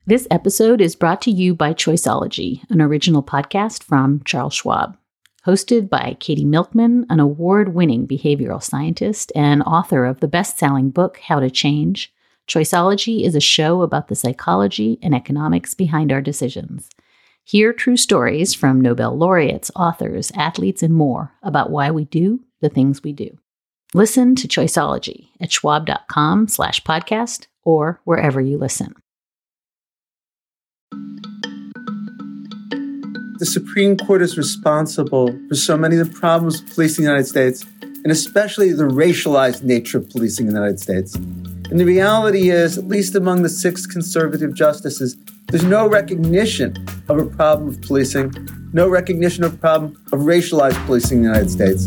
This episode is brought to you by Choiceology, an original podcast from Charles Schwab. Hosted by Katie Milkman, an award-winning behavioral scientist and author of the best-selling book, How to Change, Choiceology is a show about the psychology and economics behind our decisions. Hear true stories from Nobel laureates, authors, athletes, and more about why we do the things we do. Listen to Choiceology at schwab.com/podcast or wherever you listen. The Supreme Court is responsible for so many of the problems of policing in the United States, and especially the racialized nature of policing in the United States. And the reality is, at least among the 6 conservative justices, there's no recognition of a problem of policing, no recognition of a problem of racialized policing in the United States.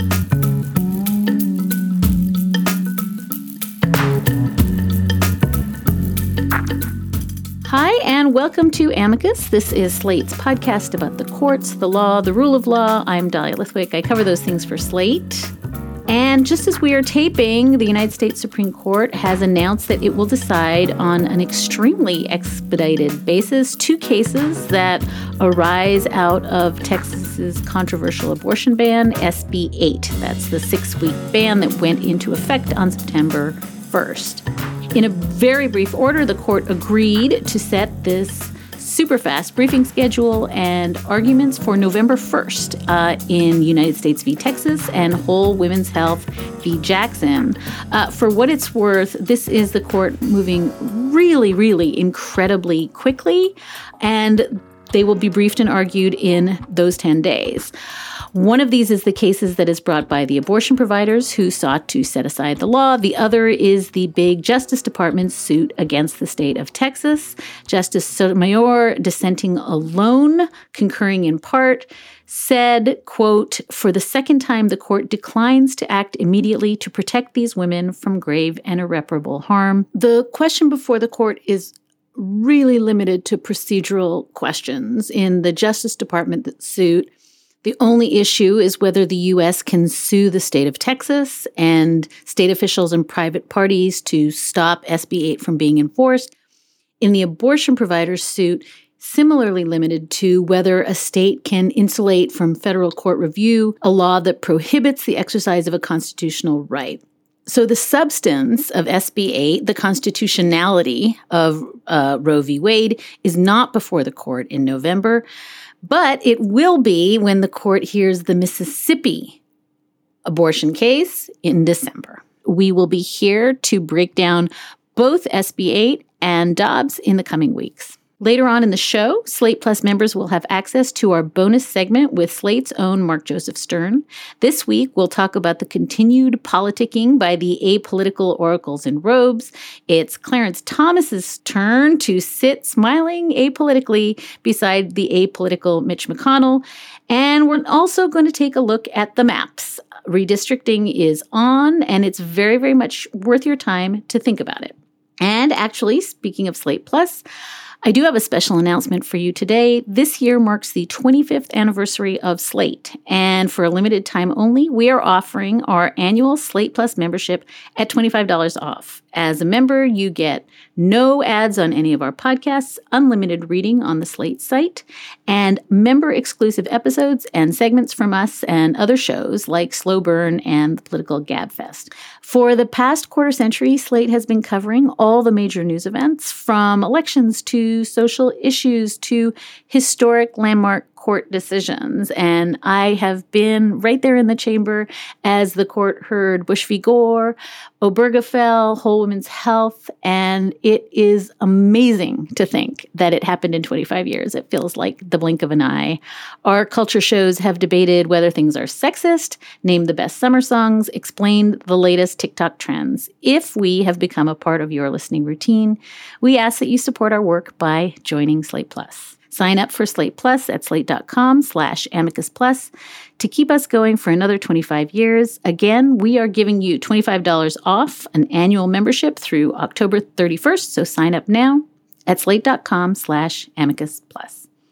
Hi, and welcome to Amicus. This is Slate's podcast about the courts, the law, the rule of law. I'm Dahlia Lithwick. I cover those things for Slate. And just as we are taping, the United States Supreme Court has announced that it will decide on an extremely expedited basis 2 cases that arise out of Texas's controversial abortion ban, SB 8. That's the 6-week ban that went into effect on September 1st. In a very brief order, the court agreed to set this super fast briefing schedule and arguments for November 1st in United States v. Texas and Whole Women's Health v. Jackson. For what it's worth, this is the court moving really incredibly quickly, and they will be briefed and argued in those 10 days. One of these is the cases that is brought by the abortion providers who sought to set aside the law. The other is the big Justice Department suit against the state of Texas. Justice Sotomayor, dissenting alone, concurring in part, said, quote, "For the second time, the court declines to act immediately to protect these women from grave and irreparable harm." The question before the court is really limited to procedural questions. In the Justice Department suit, the only issue is whether the U.S. can sue the state of Texas and state officials and private parties to stop SB 8 from being enforced. In the abortion providers suit, similarly limited to whether a state can insulate from federal court review a law that prohibits the exercise of a constitutional right. So the substance of SB 8, the constitutionality of Roe v. Wade, is not before the court in November, but it will be when the court hears the Mississippi abortion case in December. We will be here to break down both SB 8 and Dobbs in the coming weeks. Later on in the show, Slate Plus members will have access to our bonus segment with Slate's own Mark Joseph Stern. This week, we'll talk about the continued politicking by the apolitical oracles in robes. It's Clarence Thomas's turn to sit smiling apolitically beside the apolitical Mitch McConnell. And we're also going to take a look at the maps. Redistricting is on, and it's very much worth your time to think about it. And actually, speaking of Slate Plus, I do have a special announcement for you today. This year marks the 25th anniversary of Slate, and for a limited time only, we are offering our annual Slate Plus membership at $25 off. As a member, you get no ads on any of our podcasts, unlimited reading on the Slate site, and member-exclusive episodes and segments from us and other shows like Slow Burn and the Political Gabfest. For the past quarter century, Slate has been covering all the major news events, from elections to social issues to historic landmark court decisions. And I have been right there in the chamber as the court heard Bush v. Gore, Obergefell, Whole Women's Health, and it is amazing to think that it happened in 25 years. It feels like the blink of an eye. Our culture shows have debated whether things are sexist, named the best summer songs, explained the latest TikTok trends. If we have become a part of your listening routine, we ask that you support our work by joining Slate Plus. Sign up for Slate Plus at slate.com/amicus plus to keep us going for another 25 years. Again, we are giving you $25 off an annual membership through October 31st, so sign up now at slate.com/amicus plus.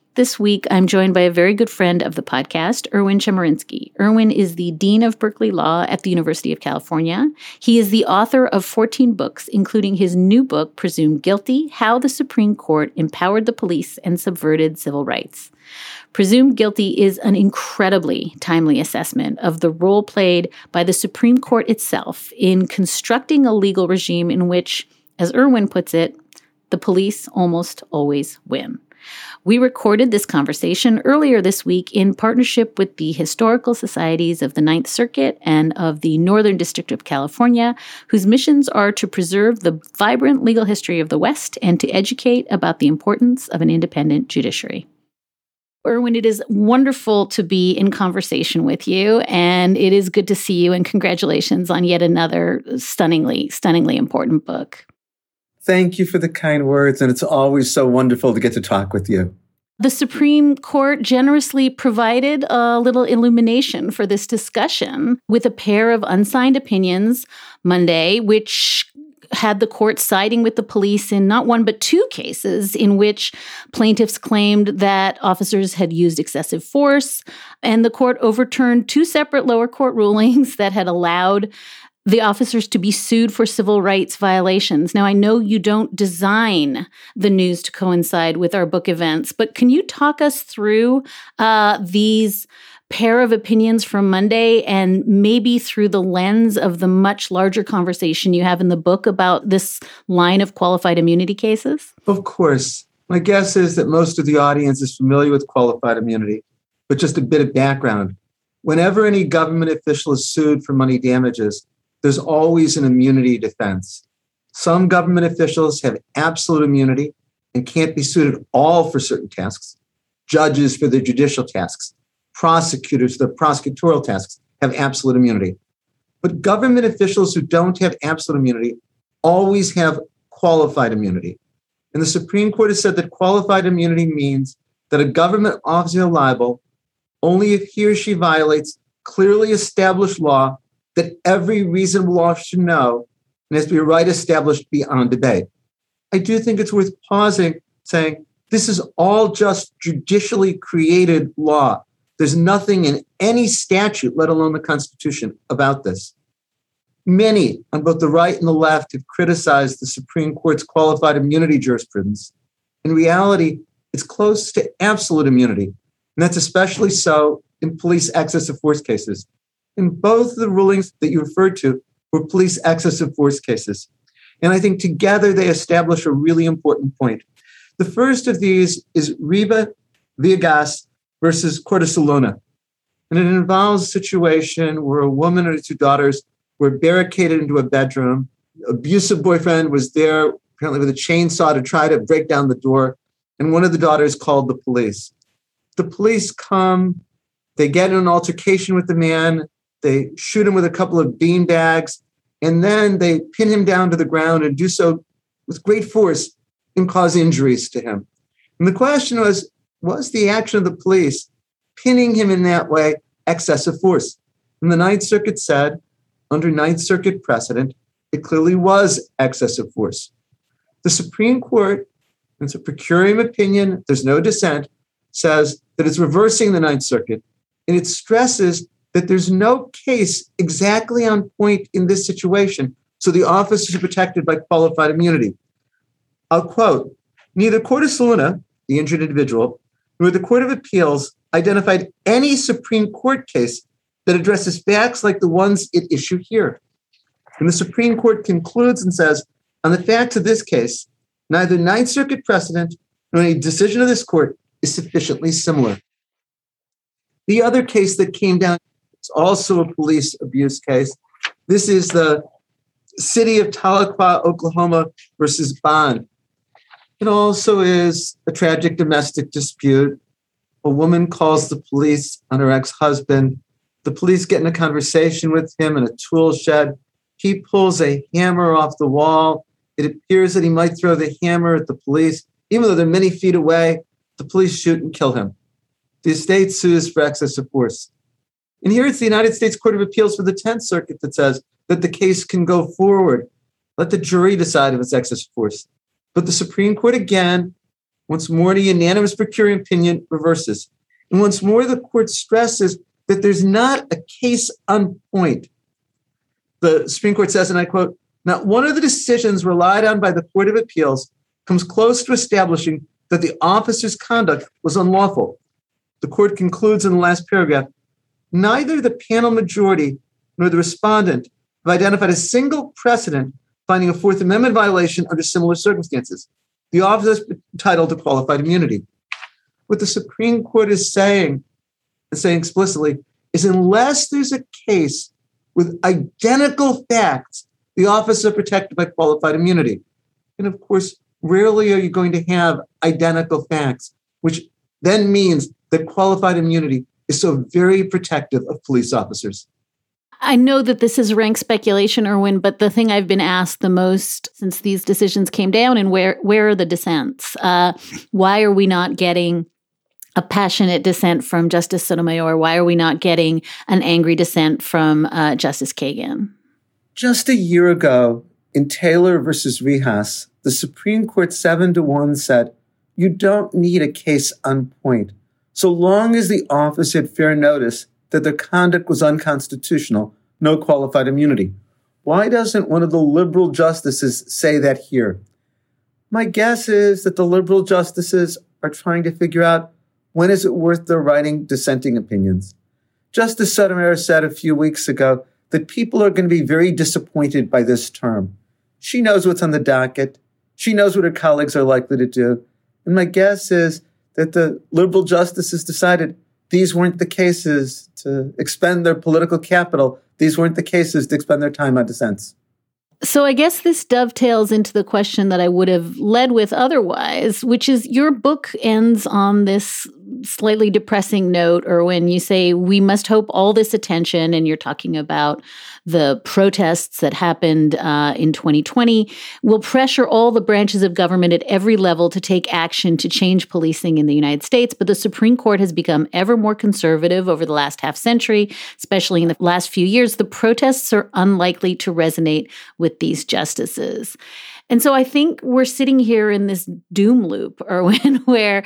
This week, I'm joined by a very good friend of the podcast, Erwin Chemerinsky. Erwin is the Dean of Berkeley Law at the University of California. He is the author of 14 books, including his new book, Presumed Guilty: How the Supreme Court Empowered the Police and Subverted Civil Rights. Presumed Guilty is an incredibly timely assessment of the role played by the Supreme Court itself in constructing a legal regime in which, as Erwin puts it, the police almost always win. We recorded this conversation earlier this week in partnership with the Historical Societies of the Ninth Circuit and of the Northern District of California, whose missions are to preserve the vibrant legal history of the West and to educate about the importance of an independent judiciary. Erwin, it is wonderful to be in conversation with you, and it is good to see you, and congratulations on yet another stunningly important book. Thank you for the kind words, and it's always so wonderful to get to talk with you. The Supreme Court generously provided a little illumination for this discussion with a pair of unsigned opinions Monday, which had the court siding with the police in not one but two cases in which plaintiffs claimed that officers had used excessive force, and the court overturned two separate lower court rulings that had allowed the officers to be sued for civil rights violations. Now, I know you don't design the news to coincide with our book events, but can you talk us through these pair of opinions from Monday, and maybe through the lens of the much larger conversation you have in the book about this line of qualified immunity cases? Of course. My guess is that most of the audience is familiar with qualified immunity, but just a bit of background. Whenever any government official is sued for money damages, there's always an immunity defense. Some government officials have absolute immunity and can't be sued at all for certain tasks. Judges for their judicial tasks, prosecutors for their prosecutorial tasks have absolute immunity. But government officials who don't have absolute immunity always have qualified immunity. And the Supreme Court has said that qualified immunity means that a government officer is liable only if he or she violates clearly established law that every reasonable officer should know and has to be a right established beyond debate. I do think it's worth pausing, saying this is all just judicially created law. There's nothing in any statute, let alone the Constitution, about this. Many on both the right and the left have criticized the Supreme Court's qualified immunity jurisprudence. In reality, it's close to absolute immunity, and that's especially so in police excessive force cases. In both the rulings that you referred to were police excessive force cases. And I think together they establish a really important point. The first of these is Riva Villegas versus Cortes-Salona. And it involves a situation where a woman and her two daughters were barricaded into a bedroom. Abusive boyfriend was there, apparently with a chainsaw, to try to break down the door. And one of the daughters called the police. The police come, they get in an altercation with the man, they shoot him with a couple of bean bags, and then they pin him down to the ground and do so with great force and cause injuries to him. And the question was the action of the police pinning him in that way excessive force? And the Ninth Circuit said, under Ninth Circuit precedent, it clearly was excessive force. The Supreme Court, it's a per curiam opinion, there's no dissent, says that it's reversing the Ninth Circuit, and it stresses that there's no case exactly on point in this situation, so the officers are protected by qualified immunity. I'll quote, neither Cortes-Salona, the injured individual, nor the Court of Appeals identified any Supreme Court case that addresses facts like the ones at issue here. And the Supreme Court concludes and says, on the facts of this case, neither Ninth Circuit precedent nor any decision of this court is sufficiently similar. The other case that came down is also a police abuse case. This is the city of Tahlequah, Oklahoma versus Bond. It also is a tragic domestic dispute. A woman calls the police on her ex-husband. The police get in a conversation with him in a tool shed. He pulls a hammer off the wall. It appears that he might throw the hammer at the police. Even though they're many feet away, the police shoot and kill him. The estate sues for excessive force. And here it's the United States Court of Appeals for the 10th Circuit that says that the case can go forward. Let the jury decide if it's excessive force. But the Supreme Court again Once more, a unanimous per curiam opinion reverses. And once more, the court stresses that there's not a case on point. The Supreme Court says, and I quote, "Not one of the decisions relied on by the Court of Appeals comes close to establishing that the officer's conduct was unlawful." The court concludes in the last paragraph, "Neither the panel majority nor the respondent have identified a single precedent finding a Fourth Amendment violation under similar circumstances. The officer is entitled to qualified immunity." What the Supreme Court is saying explicitly, is unless there's a case with identical facts, the officer is protected by qualified immunity. And of course, rarely are you going to have identical facts, which then means that qualified immunity is so very protective of police officers. I know that this is rank speculation, Erwin, but the thing I've been asked the most since these decisions came down, and where are the dissents? Why are we not getting a passionate dissent from Justice Sotomayor? Why are we not getting an angry dissent from Justice Kagan? Just a year ago, in Taylor versus Rehas, the Supreme Court 7-1 said, you don't need a case on point, so long as the officer had fair notice that their conduct was unconstitutional, no qualified immunity. Why doesn't one of the liberal justices say that here? My guess is that the liberal justices are trying to figure out, when is it worth their writing dissenting opinions? Justice Sotomayor said a few weeks ago that people are going to be very disappointed by this term. She knows what's on the docket. She knows what her colleagues are likely to do. And my guess is that the liberal justices decided these weren't the cases to expend their political capital. These weren't the cases to expend their time on dissents. So I guess this dovetails into the question that I would have led with otherwise, which is your book ends on this slightly depressing note, Erwin. You say, we must hope all this attention, and you're talking about the protests that happened in 2020, will pressure all the branches of government at every level to take action to change policing in the United States. But the Supreme Court has become ever more conservative over the last half century, especially in the last few years. The protests are unlikely to resonate with these justices. And so I think we're sitting here in this doom loop, Erwin, where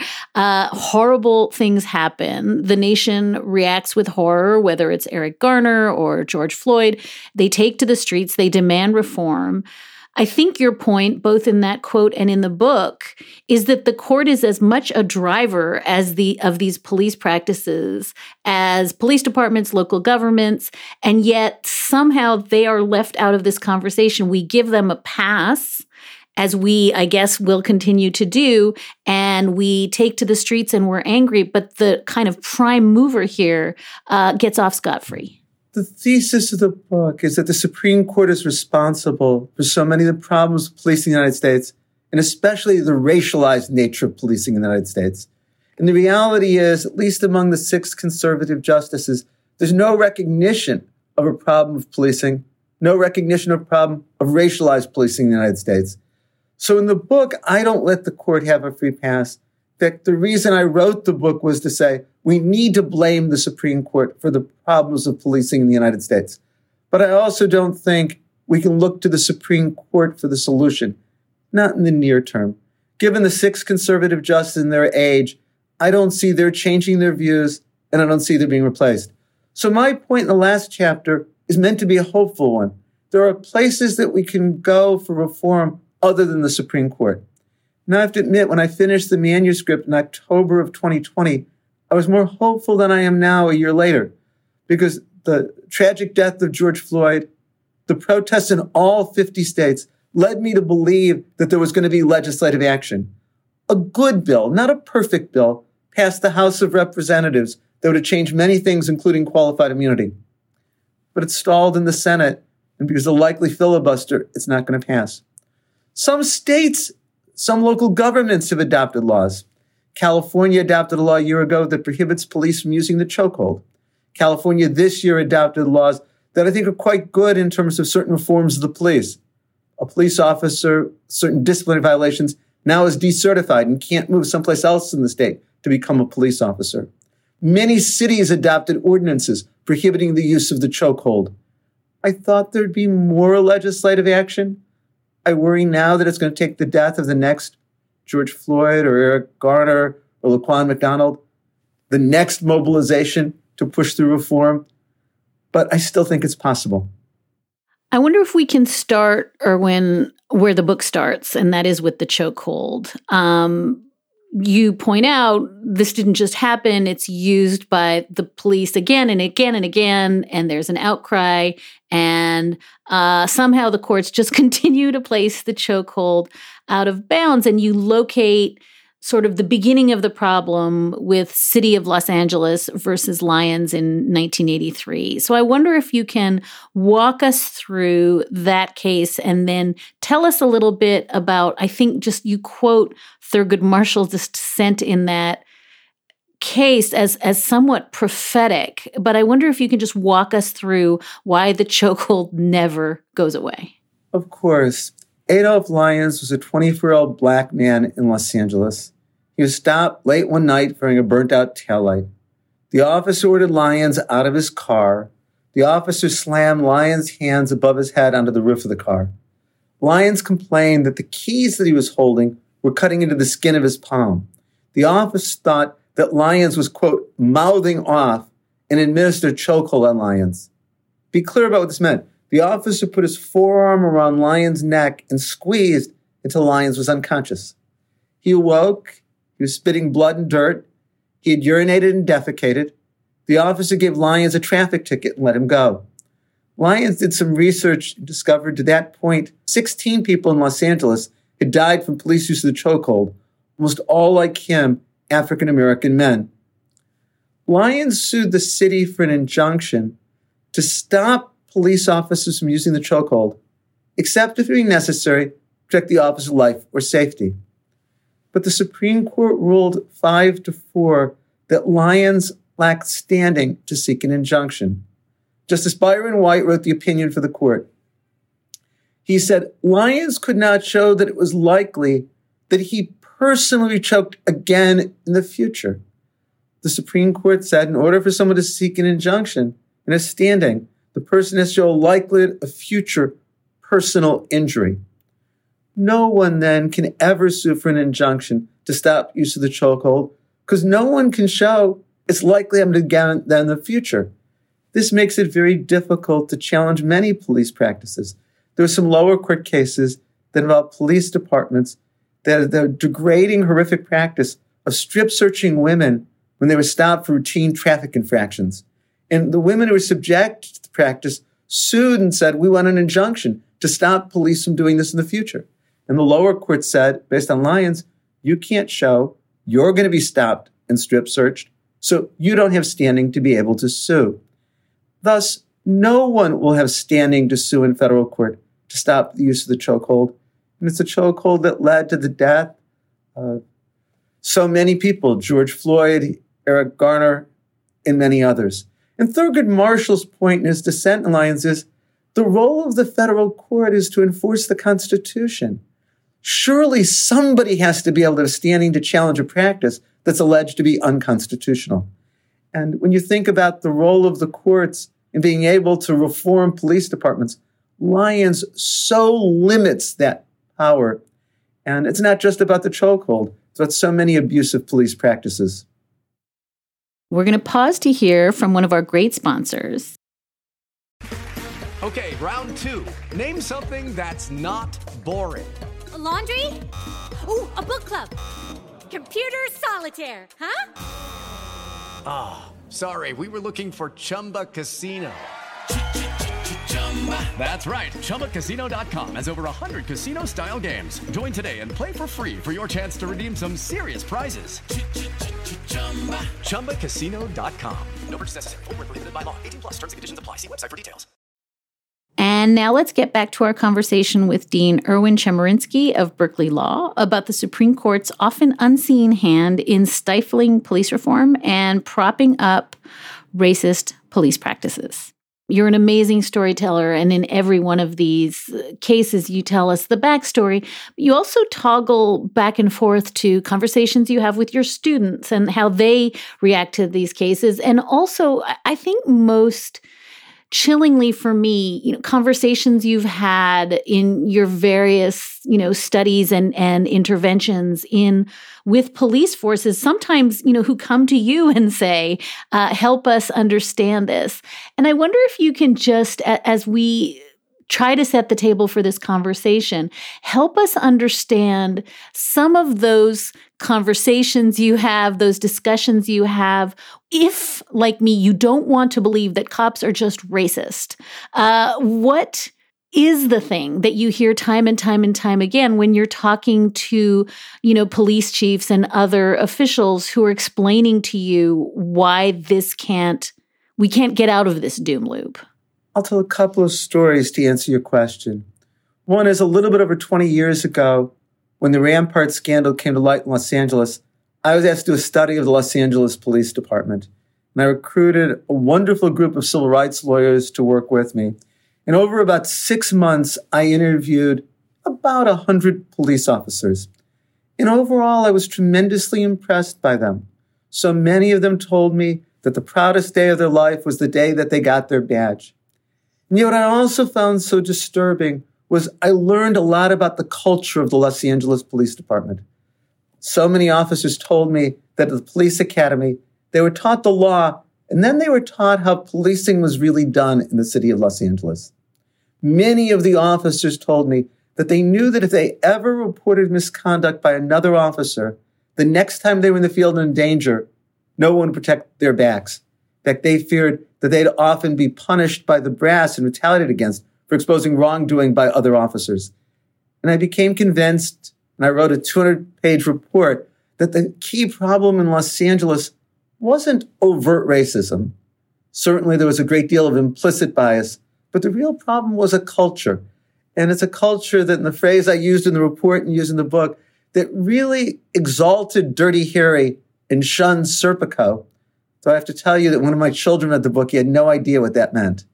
horrible things happen. The nation reacts with horror, whether it's Eric Garner or George Floyd. They take to the streets. They demand reform. I think your point, both in that quote and in the book, is that the court is as much a driver of these police practices as police departments, local governments, and yet somehow they are left out of this conversation. We give them a pass, as we, I guess, will continue to do, and we take to the streets and we're angry, but the kind of prime mover here gets off scot-free. The thesis of the book is that the Supreme Court is responsible for so many of the problems of policing in the United States, and especially the racialized nature of policing in the United States. And the reality is, at least among the 6 conservative justices, there's no recognition of a problem of policing, no recognition of a problem of racialized policing in the United States. So in the book, I don't let the court have a free pass. In fact, the reason I wrote the book was to say, we need to blame the Supreme Court for the problems of policing in the United States. But I also don't think we can look to the Supreme Court for the solution, not in the near term. Given the 6 conservative justices and their age, I don't see they're changing their views, and I don't see they're being replaced. So my point in the last chapter is meant to be a hopeful one. There are places that we can go for reform other than the Supreme Court. Now I have to admit, when I finished the manuscript in October of 2020, I was more hopeful than I am now a year later, because the tragic death of George Floyd, the protests in all 50 states, led me to believe that there was going to be legislative action. A good bill, not a perfect bill, passed the House of Representatives that would have changed many things, including qualified immunity. But it stalled in the Senate, and because of the likely filibuster, it's not going to pass. Some states, some local governments have adopted laws. California adopted a law a year ago that prohibits police from using the chokehold. California this year adopted laws that I think are quite good in terms of certain reforms of the police. A police officer, certain disciplinary violations, now is decertified and can't move someplace else in the state to become a police officer. Many cities adopted ordinances prohibiting the use of the chokehold. I thought there'd be more legislative action. I worry now that it's going to take the death of the next George Floyd or Eric Garner or Laquan McDonald, the next mobilization to push through reform. But I still think it's possible. I wonder if we can start, Erwin, where the book starts, and that is with the chokehold. You point out this didn't just happen. It's used by the police again and again and again, and there's an outcry, and somehow the courts just continue to place the chokehold out of bounds, and you locate sort of the beginning of the problem with City of Los Angeles versus Lyons in 1983. So I wonder if you can walk us through that case and then tell us a little bit about, I think just you quote Thurgood Marshall's dissent in that case as somewhat prophetic, but I wonder if you can just walk us through why the chokehold never goes away. Of course. Adolph Lyons was a 24-year-old black man in Los Angeles. He was stopped late one night wearing a burnt-out taillight. The officer ordered Lyons out of his car. The officer slammed Lyons' hands above his head onto the roof of the car. Lyons complained that the keys that he was holding were cutting into the skin of his palm. The officer thought that Lyons was, quote, mouthing off and administered chokehold on Lyons. Be clear about what this meant. The officer put his forearm around Lyons' neck and squeezed until Lyons was unconscious. He awoke. He was spitting blood and dirt. He had urinated and defecated. The officer gave Lyons a traffic ticket and let him go. Lyons did some research and discovered to that point 16 people in Los Angeles had died from police use of the chokehold, almost all like him, African-American men. Lyons sued the city for an injunction to stop police officers from using the chokehold, except if it be necessary to protect the officer's life or safety. But the Supreme Court ruled 5-4 that Lyons lacked standing to seek an injunction. Justice Byron White wrote the opinion for the court. He said, Lyons could not show that it was likely that he personally choked again in the future. The Supreme Court said in order for someone to seek an injunction and a standing, the person has to show a likelihood of future personal injury. No one then can ever sue for an injunction to stop use of the chokehold because no one can show it's likely to happen again in the future. This makes it very difficult to challenge many police practices. There are some lower court cases that involve police departments that are degrading, horrific practice of strip searching women when they were stopped for routine traffic infractions. And the women who were subject to the practice sued and said, we want an injunction to stop police from doing this in the future. And the lower court said, based on Lyons, you can't show you're going to be stopped and strip searched, so you don't have standing to be able to sue. Thus, no one will have standing to sue in federal court to stop the use of the chokehold. And it's a chokehold that led to the death of so many people, George Floyd, Eric Garner, and many others. And Thurgood Marshall's point in his dissent in Lyons is the role of the federal court is to enforce the Constitution. Surely somebody has to be able to have standing to challenge a practice that's alleged to be unconstitutional. And when you think about the role of the courts in being able to reform police departments, Lyons so limits that power. And it's not just about the chokehold. It's about so many abusive police practices. We're going to pause to hear from one of our great sponsors. Okay, round two. Name something that's not boring. A laundry? Ooh, a book club. Computer solitaire, huh? Ah, oh, sorry, we were looking for Chumba Casino. That's right, ChumbaCasino.com has over 100 casino-style games. Join today and play for free for your chance to redeem some serious prizes. ChumbaCasino.com. No purchase necessary. Void where prohibited by law. 18+ terms and conditions apply. See website for details. And now let's get back to our conversation with Dean Erwin Chemerinsky of Berkeley Law about the Supreme Court's often unseen hand in stifling police reform and propping up racist police practices. You're an amazing storyteller, and in every one of these cases, you tell us the backstory. You also toggle back and forth to conversations you have with your students and how they react to these cases. And also, I think most chillingly for me, conversations you've had in your various, studies and interventions with police forces, sometimes, who come to you and say, help us understand this. And I wonder if you can just, as we try to set the table for this conversation, help us understand some of those conversations you have, those discussions you have. If, like me, you don't want to believe that cops are just racist, what is the thing that you hear time and time and time again when you're talking to, police chiefs and other officials who are explaining to you why we can't get out of this doom loop? I'll tell a couple of stories to answer your question. One is a little bit over 20 years ago, when the Rampart scandal came to light in Los Angeles, I was asked to do a study of the Los Angeles Police Department. And I recruited a wonderful group of civil rights lawyers to work with me. And over about 6 months, I interviewed about 100 police officers. And overall, I was tremendously impressed by them. So many of them told me that the proudest day of their life was the day that they got their badge. And yet what I also found so disturbing was I learned a lot about the culture of the Los Angeles Police Department. So many officers told me that at the police academy, they were taught the law, and then they were taught how policing was really done in the city of Los Angeles. Many of the officers told me that they knew that if they ever reported misconduct by another officer, the next time they were in the field in danger, no one would protect their backs. In fact, they feared that they'd often be punished by the brass and retaliated against for exposing wrongdoing by other officers. And I became convinced, and I wrote a 200-page report, that the key problem in Los Angeles wasn't overt racism. Certainly there was a great deal of implicit bias, but the real problem was a culture. And it's a culture that, in the phrase I used in the report and used in the book, that really exalted Dirty Harry and shunned Serpico. So I have to tell you that one of my children read the book, he had no idea what that meant.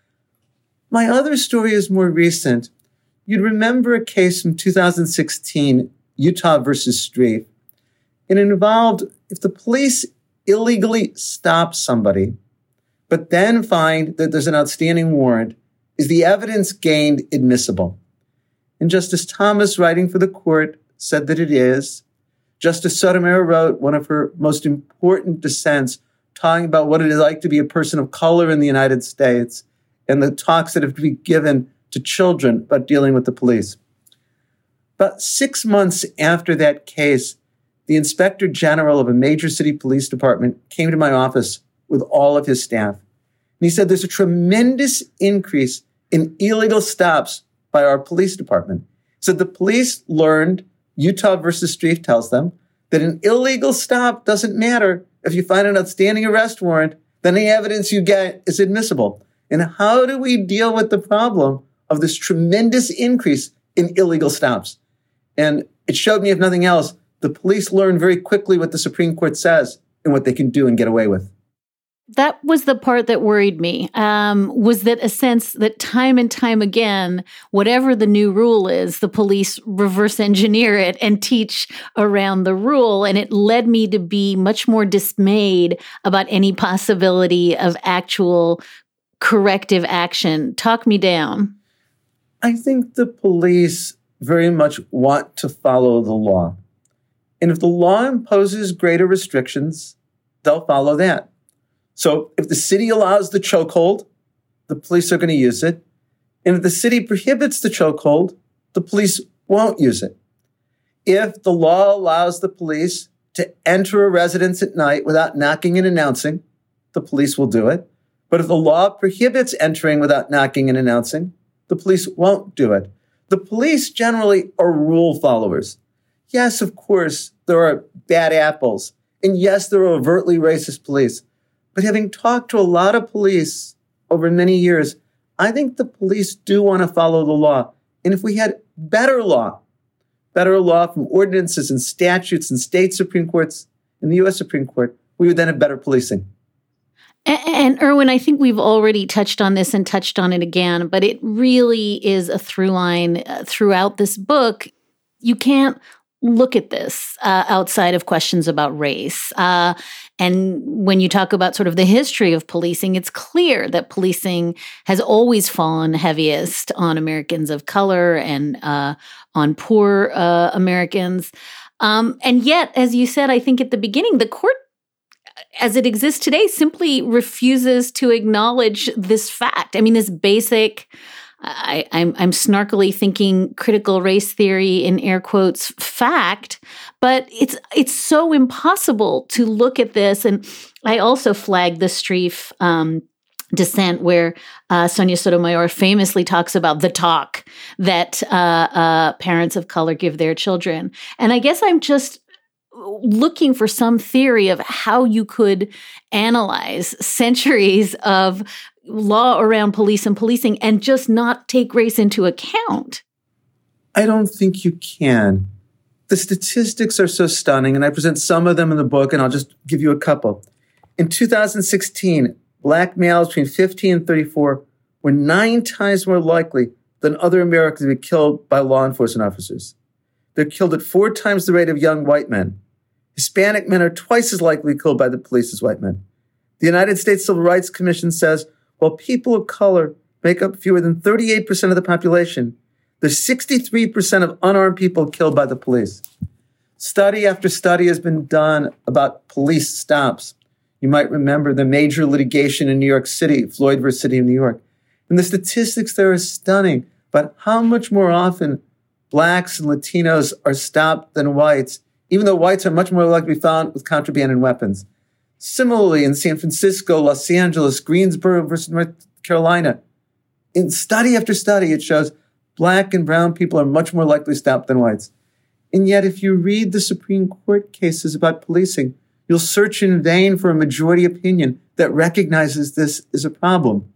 My other story is more recent. You'd remember a case from 2016, Utah versus Strieff. It involved if the police illegally stop somebody, but then find that there's an outstanding warrant, is the evidence gained admissible? And Justice Thomas, writing for the court, said that it is. Justice Sotomayor wrote one of her most important dissents, talking about what it is like to be a person of color in the United States and the talks that have to be given to children about dealing with the police. About 6 months after that case, the Inspector General of a major city police department came to my office with all of his staff. And he said, there's a tremendous increase in illegal stops by our police department. He said the police learned, Utah versus Strieff tells them, that an illegal stop doesn't matter. If you find an outstanding arrest warrant, then the evidence you get is admissible. And how do we deal with the problem of this tremendous increase in illegal stops? And it showed me, if nothing else, the police learn very quickly what the Supreme Court says and what they can do and get away with. That was the part that worried me, was that a sense that time and time again, whatever the new rule is, the police reverse engineer it and teach around the rule. And it led me to be much more dismayed about any possibility of actual corrective action. Talk me down. I think the police very much want to follow the law. And if the law imposes greater restrictions, they'll follow that. So if the city allows the chokehold, the police are going to use it. And if the city prohibits the chokehold, the police won't use it. If the law allows the police to enter a residence at night without knocking and announcing, the police will do it. But if the law prohibits entering without knocking and announcing, the police won't do it. The police generally are rule followers. Yes, of course, there are bad apples. And yes, there are overtly racist police. But having talked to a lot of police over many years, I think the police do want to follow the law. And if we had better law from ordinances and statutes and state Supreme Courts and the U.S. Supreme Court, we would then have better policing. And Erwin, I think we've already touched on this and touched on it again, but it really is a through line throughout this book. You can't look at this outside of questions about race? And when you talk about sort of the history of policing, it's clear that policing has always fallen heaviest on Americans of color and on poor Americans. And yet, as you said, I think at the beginning, the court, as it exists today, simply refuses to acknowledge this fact. I mean, this basic, I'm snarkily thinking critical race theory in air quotes fact, but it's so impossible to look at this. And I also flagged the Streiff dissent, where Sonia Sotomayor famously talks about the talk that parents of color give their children. And I guess I'm just looking for some theory of how you could analyze centuries of law around police and policing and just not take race into account. I don't think you can. The statistics are so stunning, and I present some of them in the book, and I'll just give you a couple. In 2016, Black males between 15 and 34 were 9 times more likely than other Americans to be killed by law enforcement officers. They're killed at 4 times the rate of young white men. Hispanic men are twice as likely killed by the police as white men. The United States Civil Rights Commission says while people of color make up fewer than 38% of the population, there's 63% of unarmed people killed by the police. Study after study has been done about police stops. You might remember the major litigation in New York City, Floyd versus City of New York. And the statistics there are stunning about how much more often Blacks and Latinos are stopped than whites, even though whites are much more likely to be found with contraband and weapons. Similarly, in San Francisco, Los Angeles, Greensboro versus North Carolina, in study after study, it shows Black and brown people are much more likely stopped than whites. And yet, if you read the Supreme Court cases about policing, you'll search in vain for a majority opinion that recognizes this as a problem.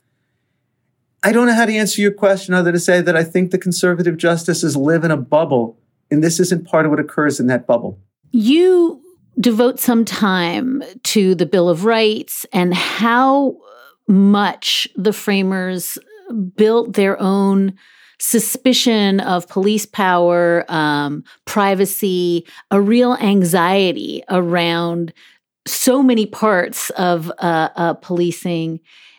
I don't know how to answer your question other than to say that I think the conservative justices live in a bubble, and this isn't part of what occurs in that bubble. You devote some time to the Bill of Rights and how much the framers built their own suspicion of police power, privacy, a real anxiety around so many parts of policing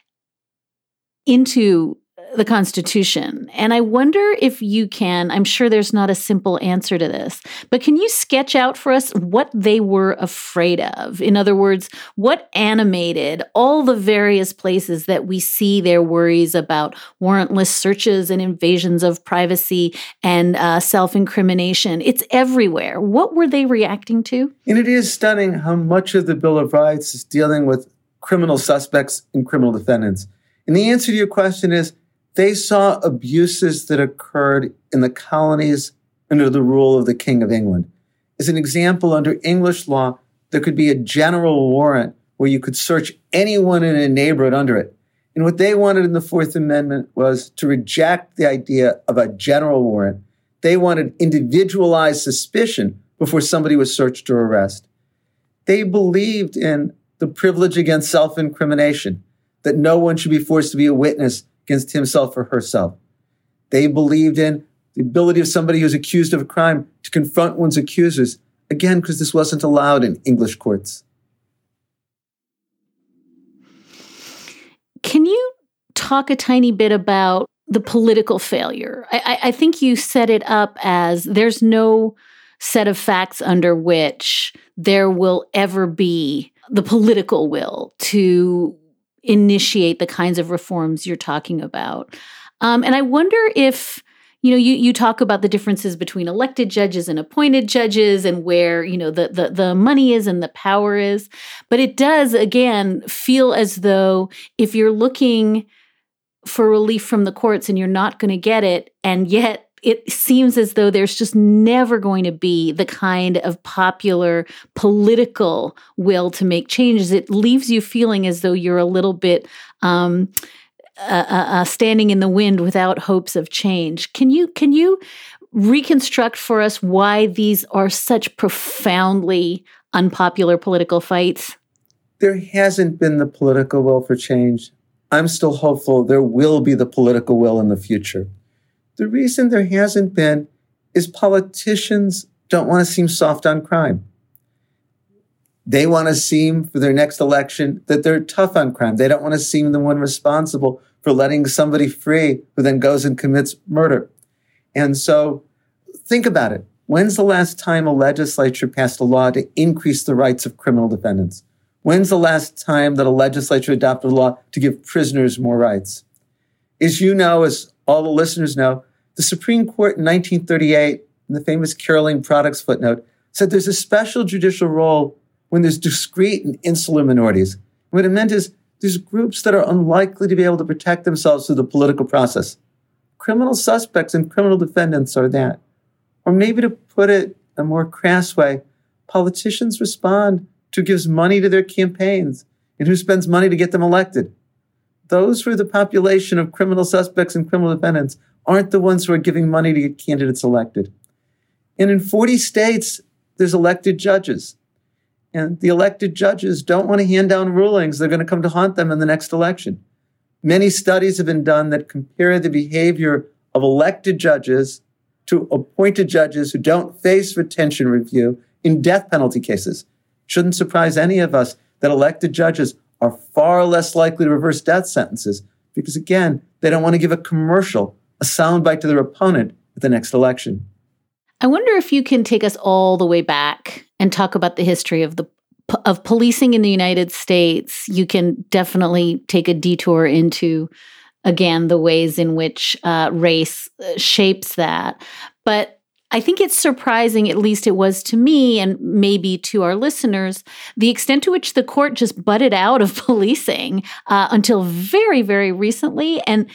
into the Constitution. And I wonder if you can, I'm sure there's not a simple answer to this, but can you sketch out for us what they were afraid of? In other words, what animated all the various places that we see their worries about warrantless searches and invasions of privacy and self-incrimination? It's everywhere. What were they reacting to? And it is stunning how much of the Bill of Rights is dealing with criminal suspects and criminal defendants. And the answer to your question is, they saw abuses that occurred in the colonies under the rule of the King of England. As an example, under English law, there could be a general warrant where you could search anyone in a neighborhood under it. And what they wanted in the Fourth Amendment was to reject the idea of a general warrant. They wanted individualized suspicion before somebody was searched or arrested. They believed in the privilege against self-incrimination, that no one should be forced to be a witness against himself or herself. They believed in the ability of somebody who's accused of a crime to confront one's accusers, again, because this wasn't allowed in English courts. Can you talk a tiny bit about the political failure? I think you set it up as there's no set of facts under which there will ever be the political will to initiate the kinds of reforms you're talking about. And I wonder if, you talk about the differences between elected judges and appointed judges and where, the money is and the power is. But it does, again, feel as though if you're looking for relief from the courts and you're not going to get it, and yet it seems as though there's just never going to be the kind of popular political will to make changes. It leaves you feeling as though you're a little bit standing in the wind without hopes of change. Can you reconstruct for us why these are such profoundly unpopular political fights? There hasn't been the political will for change. I'm still hopeful there will be the political will in the future. The reason there hasn't been is politicians don't want to seem soft on crime. They want to seem, for their next election, that they're tough on crime. They don't want to seem the one responsible for letting somebody free who then goes and commits murder. And so think about it. When's the last time a legislature passed a law to increase the rights of criminal defendants? When's the last time that a legislature adopted a law to give prisoners more rights? As you know, as all the listeners know, the Supreme Court in 1938, in the famous Caroline Products footnote, said there's a special judicial role when there's discrete and insular minorities. What it meant is there's groups that are unlikely to be able to protect themselves through the political process. Criminal suspects and criminal defendants are that. Or maybe to put it a more crass way, politicians respond to who gives money to their campaigns and who spends money to get them elected. Those who are the population of criminal suspects and criminal defendants aren't the ones who are giving money to get candidates elected. And in 40 states, there's elected judges. And the elected judges don't want to hand down rulings that are going to come to haunt them in the next election. Many studies have been done that compare the behavior of elected judges to appointed judges who don't face retention review in death penalty cases. Shouldn't surprise any of us that elected judges are far less likely to reverse death sentences because, again, they don't want to give a commercial, a soundbite to their opponent at the next election. I wonder if you can take us all the way back and talk about the history of policing in the United States. You can definitely take a detour into, again, the ways in which race shapes that. But I think it's surprising, at least it was to me and maybe to our listeners, the extent to which the court just butted out of policing until very, very recently. And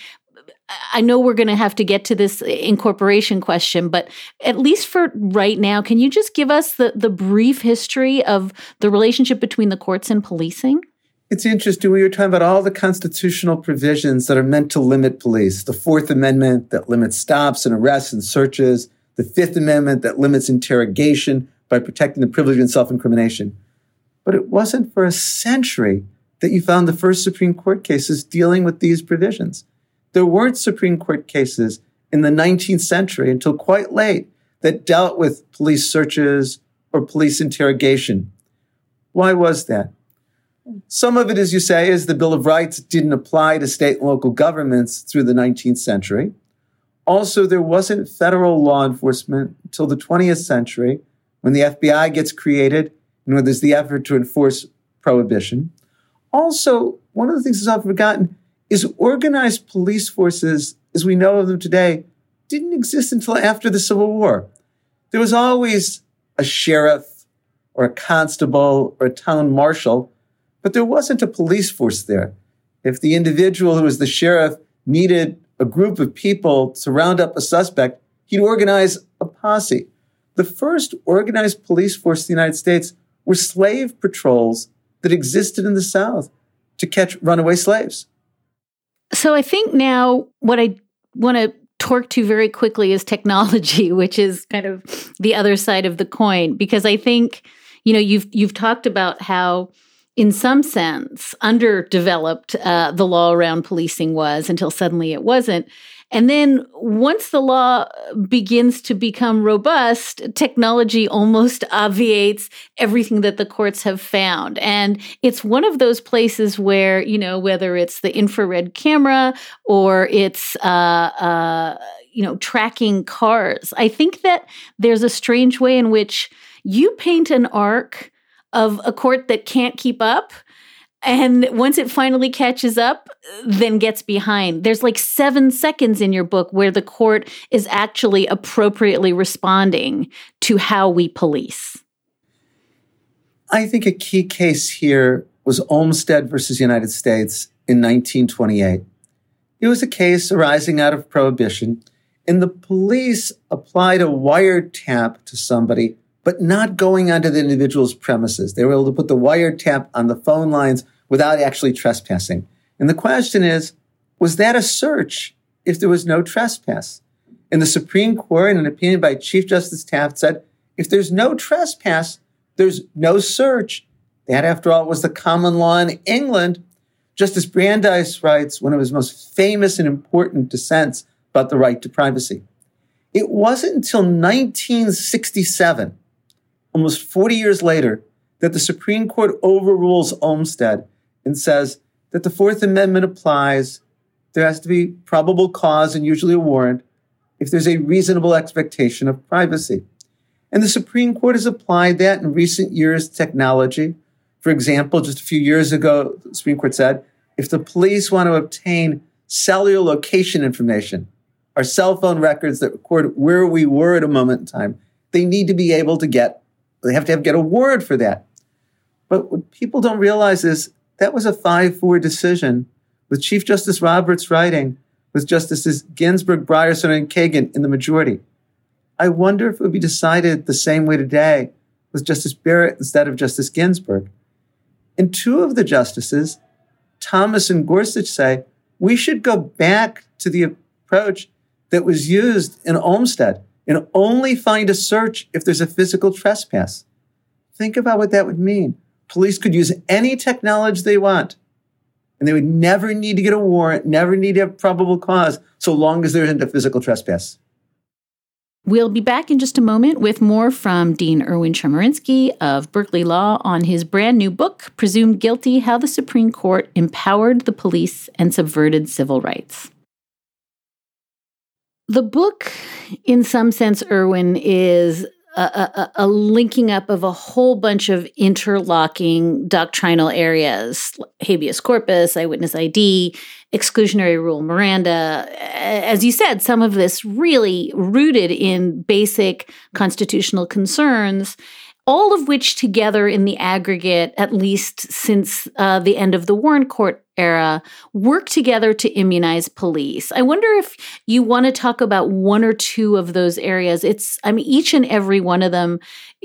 I know we're going to have to get to this incorporation question, but at least for right now, can you just give us the brief history of the relationship between the courts and policing? It's interesting. We were talking about all the constitutional provisions that are meant to limit police. The Fourth Amendment that limits stops and arrests and searches. The Fifth Amendment that limits interrogation by protecting the privilege and self-incrimination. But it wasn't for a century that you found the first Supreme Court cases dealing with these provisions. There weren't Supreme Court cases in the 19th century until quite late that dealt with police searches or police interrogation. Why was that? Some of it, as you say, is the Bill of Rights didn't apply to state and local governments through the 19th century. Also, there wasn't federal law enforcement until the 20th century when the FBI gets created and when there's the effort to enforce prohibition. Also, one of the things that's often forgotten is organized police forces, as we know of them today, didn't exist until after the Civil War. There was always a sheriff or a constable or a town marshal, but there wasn't a police force there. If the individual who was the sheriff needed a group of people to round up a suspect, he'd organize a posse. The first organized police force in the United States were slave patrols that existed in the South to catch runaway slaves. So I think now what I want to torque to very quickly is technology, which is kind of the other side of the coin, because I think, you've talked about how, in some sense, underdeveloped the law around policing was until suddenly it wasn't. And then once the law begins to become robust, technology almost obviates everything that the courts have found. And it's one of those places where, whether it's the infrared camera or it's, tracking cars, I think that there's a strange way in which you paint an arc of a court that can't keep up. And once it finally catches up, then gets behind. There's like 7 seconds in your book where the court is actually appropriately responding to how we police. I think a key case here was Olmstead versus United States in 1928. It was a case arising out of Prohibition, and the police applied a wiretap to somebody, but not going onto the individual's premises. They were able to put the wiretap on the phone lines without actually trespassing. And the question is, was that a search if there was no trespass? And the Supreme Court, in an opinion by Chief Justice Taft, said, if there's no trespass, there's no search. That, after all, was the common law in England. Justice Brandeis writes one of his most famous and important dissents about the right to privacy. It wasn't until 1967, almost 40 years later, that the Supreme Court overrules Olmstead and says that the Fourth Amendment applies. There has to be probable cause and usually a warrant if there's a reasonable expectation of privacy. And the Supreme Court has applied that in recent years' technology. For example, just a few years ago, the Supreme Court said, if the police want to obtain cellular location information, our cell phone records that record where we were at a moment in time, they need to be able to get a warrant for that. But what people don't realize is that was a 5-4 decision with Chief Justice Roberts writing, with Justices Ginsburg, Brierson, and Kagan in the majority. I wonder if it would be decided the same way today with Justice Barrett instead of Justice Ginsburg. And two of the justices, Thomas and Gorsuch, say we should go back to the approach that was used in Olmstead and only find a search if there's a physical trespass. Think about what that would mean. Police could use any technology they want, and they would never need to get a warrant, never need to have probable cause, so long as there isn't a physical trespass. We'll be back in just a moment with more from Dean Erwin Chemerinsky of Berkeley Law on his brand new book, Presumed Guilty: How the Supreme Court Empowered the Police and Subverted Civil Rights. The book, in some sense, Erwin, is a linking up of a whole bunch of interlocking doctrinal areas: habeas corpus, eyewitness ID, exclusionary rule, Miranda. As you said, some of this really rooted in basic constitutional concerns, all of which together in the aggregate, at least since the end of the Warren Court era, work together to immunize police. I wonder if you want to talk about one or two of those areas. Each and every one of them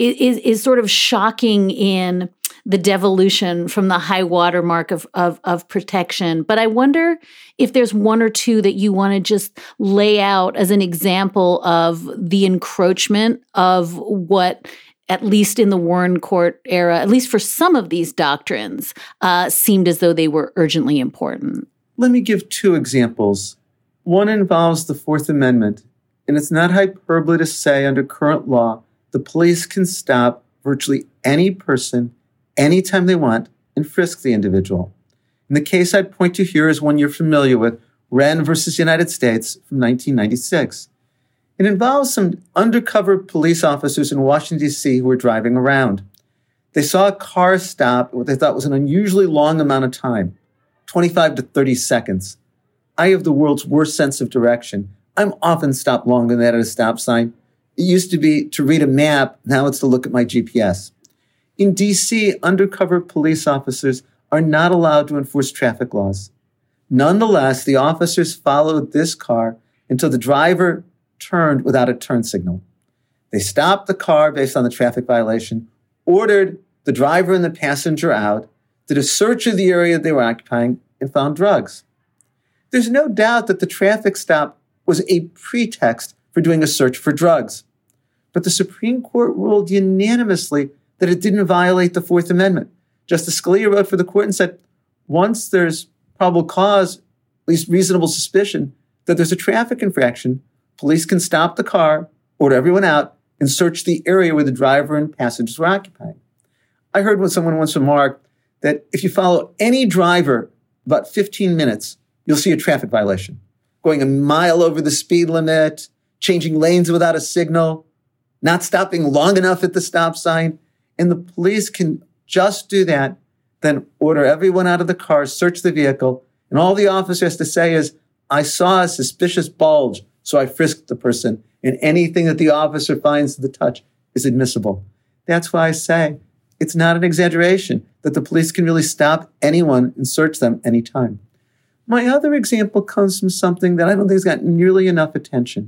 is sort of shocking in the devolution from the high water mark of protection. But I wonder if there's one or two that you want to just lay out as an example of the encroachment of what, at least in the Warren Court era, at least for some of these doctrines, seemed as though they were urgently important. Let me give two examples. One involves the Fourth Amendment, and it's not hyperbole to say under current law, the police can stop virtually any person anytime they want and frisk the individual. And the case I'd point to here is one you're familiar with, Wren versus United States from 1996. It involves some undercover police officers in Washington, D.C. who were driving around. They saw a car stop at what they thought was an unusually long amount of time, 25 to 30 seconds. I have the world's worst sense of direction. I'm often stopped longer than that at a stop sign. It used to be to read a map. Now it's to look at my GPS. In D.C., undercover police officers are not allowed to enforce traffic laws. Nonetheless, the officers followed this car until the driver turned without a turn signal. They stopped the car based on the traffic violation, ordered the driver and the passenger out, did a search of the area they were occupying, and found drugs. There's no doubt that the traffic stop was a pretext for doing a search for drugs. But the Supreme Court ruled unanimously that it didn't violate the Fourth Amendment. Justice Scalia wrote for the court and said, once there's probable cause, at least reasonable suspicion, that there's a traffic infraction, police can stop the car, order everyone out, and search the area where the driver and passengers were occupying. I heard when someone once remarked that if you follow any driver about 15 minutes, you'll see a traffic violation. Going a mile over the speed limit, changing lanes without a signal, not stopping long enough at the stop sign. And the police can just do that, then order everyone out of the car, search the vehicle, and all the officer has to say is, I saw a suspicious bulge, so I frisked the person, and anything that the officer finds to the touch is admissible. That's why I say it's not an exaggeration that the police can really stop anyone and search them anytime. My other example comes from something that I don't think has gotten nearly enough attention.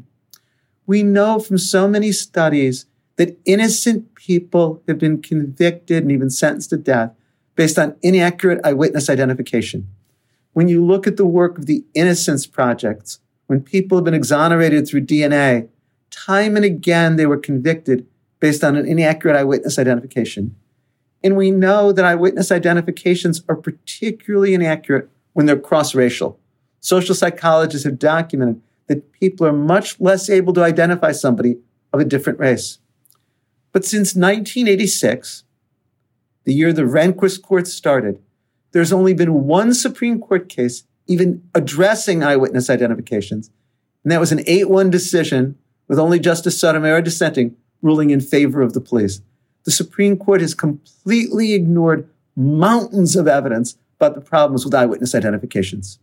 We know from so many studies that innocent people have been convicted and even sentenced to death based on inaccurate eyewitness identification. When you look at the work of the Innocence Projects, when people have been exonerated through DNA, time and again they were convicted based on an inaccurate eyewitness identification. And we know that eyewitness identifications are particularly inaccurate when they're cross-racial. Social psychologists have documented that people are much less able to identify somebody of a different race. But since 1986, the year the Rehnquist court started, there's only been one Supreme Court case even addressing eyewitness identifications, and that was an 8-1 decision with only Justice Sotomayor dissenting, ruling in favor of the police. The Supreme Court has completely ignored mountains of evidence about the problems with eyewitness identifications.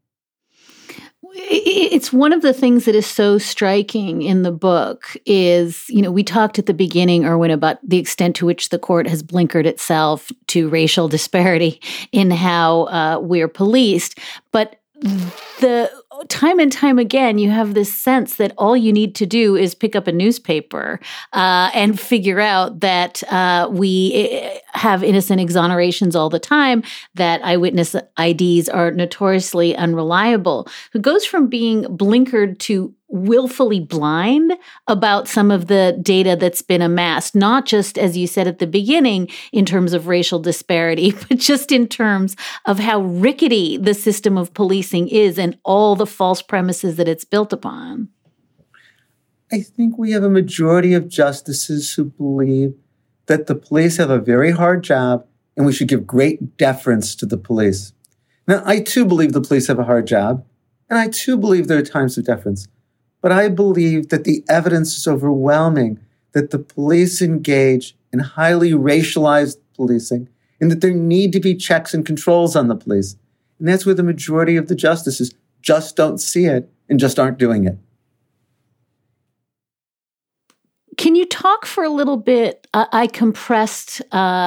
It's one of the things that is so striking in the book is, we talked at the beginning, Erwin, about the extent to which the court has blinkered itself to racial disparity in how we're policed. But the time and time again, you have this sense that all you need to do is pick up a newspaper and figure out that we have innocent exonerations all the time, that eyewitness IDs are notoriously unreliable. It goes from being blinkered to willfully blind about some of the data that's been amassed, not just, as you said at the beginning, in terms of racial disparity, but just in terms of how rickety the system of policing is and all the false premises that it's built upon. I think we have a majority of justices who believe that the police have a very hard job and we should give great deference to the police. Now, I too believe the police have a hard job, and I too believe there are times of deference. But I believe that the evidence is overwhelming that the police engage in highly racialized policing and that there need to be checks and controls on the police. And that's where the majority of the justices just don't see it and just aren't doing it. Can you talk for a little bit? I compressed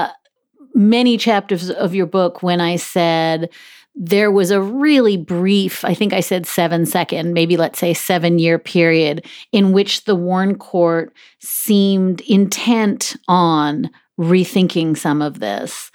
many chapters of your book when I said there was a really brief, I think I said 7-second, maybe let's say 7-year period in which the Warren Court seemed intent on rethinking some of this.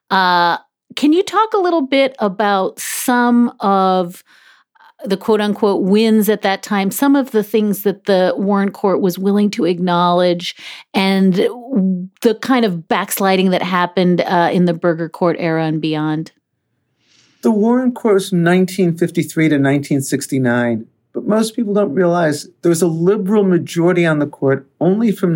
Can you talk a little bit about some of the quote unquote wins at that time, some of the things that the Warren Court was willing to acknowledge and the kind of backsliding that happened in the Burger Court era and beyond? The Warren Court was from 1953 to 1969, but most people don't realize there was a liberal majority on the court only from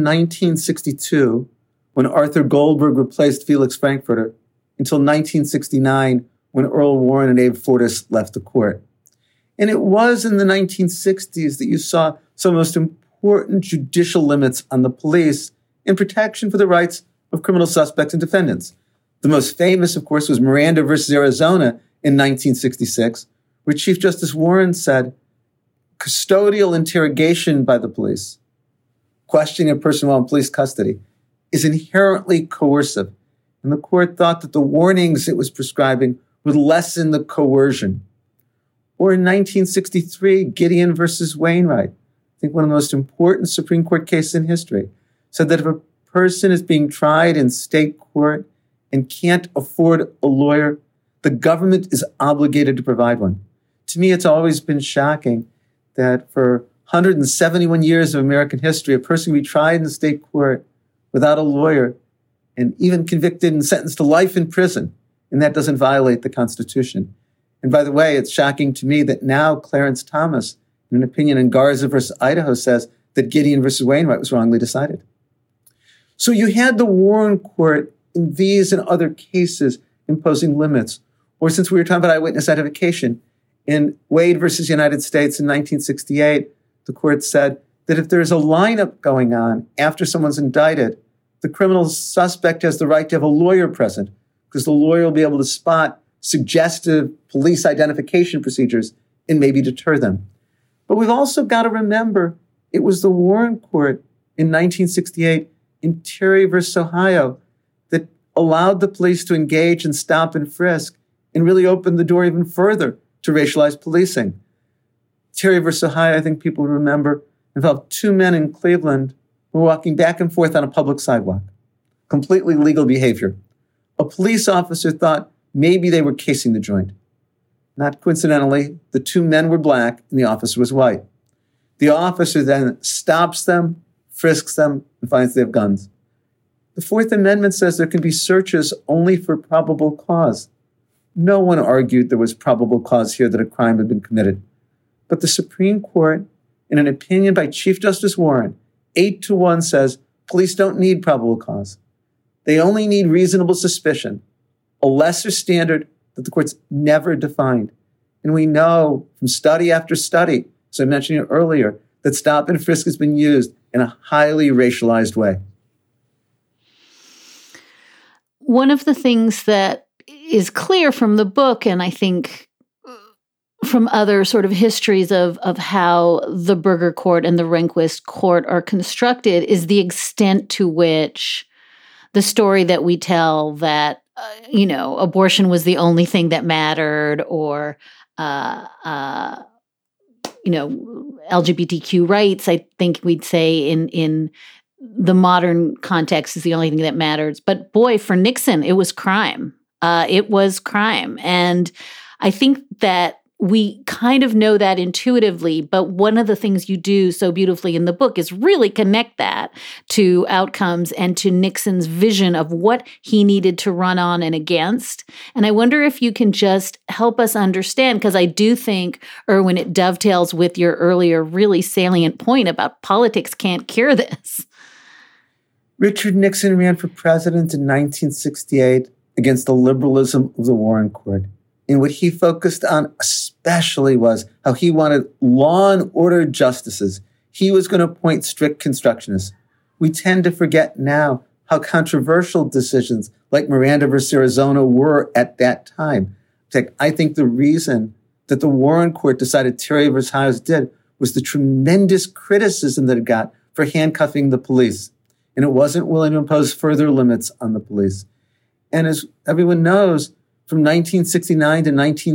1962, when Arthur Goldberg replaced Felix Frankfurter, until 1969, when Earl Warren and Abe Fortas left the court. And it was in the 1960s that you saw some of the most important judicial limits on the police in protection for the rights of criminal suspects and defendants. The most famous, of course, was Miranda versus Arizona in 1966, where Chief Justice Warren said, custodial interrogation by the police, questioning a person while in police custody, is inherently coercive. And the court thought that the warnings it was prescribing would lessen the coercion. Or in 1963, Gideon versus Wainwright, I think one of the most important Supreme Court cases in history, said that if a person is being tried in state court and can't afford a lawyer, the government is obligated to provide one. To me, it's always been shocking that for 171 years of American history, a person can be tried in the state court without a lawyer and even convicted and sentenced to life in prison, and that doesn't violate the Constitution. And by the way, it's shocking to me that now Clarence Thomas, in an opinion in Garza versus Idaho, says that Gideon versus Wainwright was wrongly decided. So you had the Warren Court in these and other cases imposing limits. Or since we were talking about eyewitness identification, in Wade versus United States in 1968, the court said that if there's a lineup going on after someone's indicted, the criminal suspect has the right to have a lawyer present because the lawyer will be able to spot suggestive police identification procedures and maybe deter them. But we've also got to remember it was the Warren Court in 1968 in Terry versus Ohio that allowed the police to engage and stop and frisk and really opened the door even further to racialized policing. Terry versus Ohio, I think people remember, involved 2 men in Cleveland who were walking back and forth on a public sidewalk. Completely legal behavior. A police officer thought maybe they were casing the joint. Not coincidentally, the 2 men were black and the officer was white. The officer then stops them, frisks them, and finds they have guns. The Fourth Amendment says there can be searches only for probable cause. No one argued there was probable cause here that a crime had been committed. But the Supreme Court, in an opinion by Chief Justice Warren, 8-1 says police don't need probable cause. They only need reasonable suspicion, a lesser standard that the courts never defined. And we know from study after study, as I mentioned earlier, that stop and frisk has been used in a highly racialized way. One of the things that is clear from the book, and I think from other sort of histories of how the Burger Court and the Rehnquist Court are constructed, is the extent to which the story that we tell that, abortion was the only thing that mattered, or, LGBTQ rights, I think we'd say in the modern context is the only thing that matters. But boy, for Nixon, it was crime. It was crime. And I think that we kind of know that intuitively, but one of the things you do so beautifully in the book is really connect that to outcomes and to Nixon's vision of what he needed to run on and against. And I wonder if you can just help us understand, because I do think, Erwin, it dovetails with your earlier really salient point about politics can't cure this. Richard Nixon ran for president in 1968 against the liberalism of the Warren Court. And what he focused on especially was how he wanted law and order justices. He was going to appoint strict constructionists. We tend to forget now how controversial decisions like Miranda versus Arizona were at that time. In fact, I think the reason that the Warren Court decided Terry versus Howes did was the tremendous criticism that it got for handcuffing the police. And it wasn't willing to impose further limits on the police. And as everyone knows, from 1969 to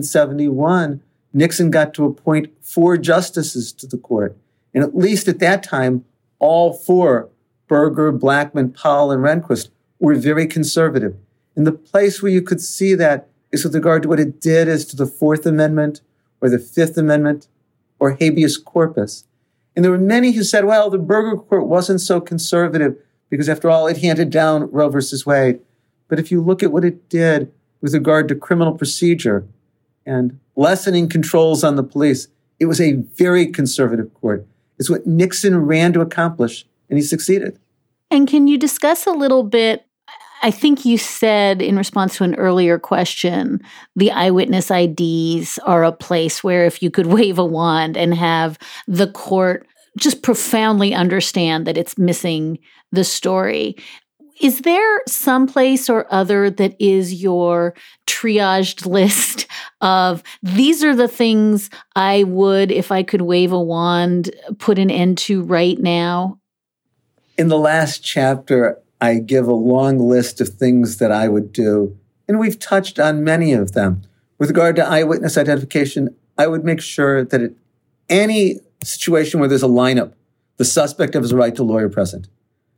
1971, Nixon got to appoint 4 justices to the court. And at least at that time, all 4, Burger, Blackmun, Powell, and Rehnquist, were very conservative. And the place where you could see that is with regard to what it did as to the Fourth Amendment or the Fifth Amendment or habeas corpus. And there were many who said, well, the Burger Court wasn't so conservative because after all, it handed down Roe versus Wade. But if you look at what it did with regard to criminal procedure and lessening controls on the police, it was a very conservative court. It's what Nixon ran to accomplish, and he succeeded. And can you discuss a little bit, I think you said in response to an earlier question, the eyewitness IDs are a place where if you could wave a wand and have the court just profoundly understand that it's missing the story. Is there some place or other that is your triaged list of these are the things I would, if I could wave a wand, put an end to right now? In the last chapter, I give a long list of things that I would do, and we've touched on many of them. With regard to eyewitness identification, I would make sure that at any situation where there's a lineup, the suspect has a right to lawyer present.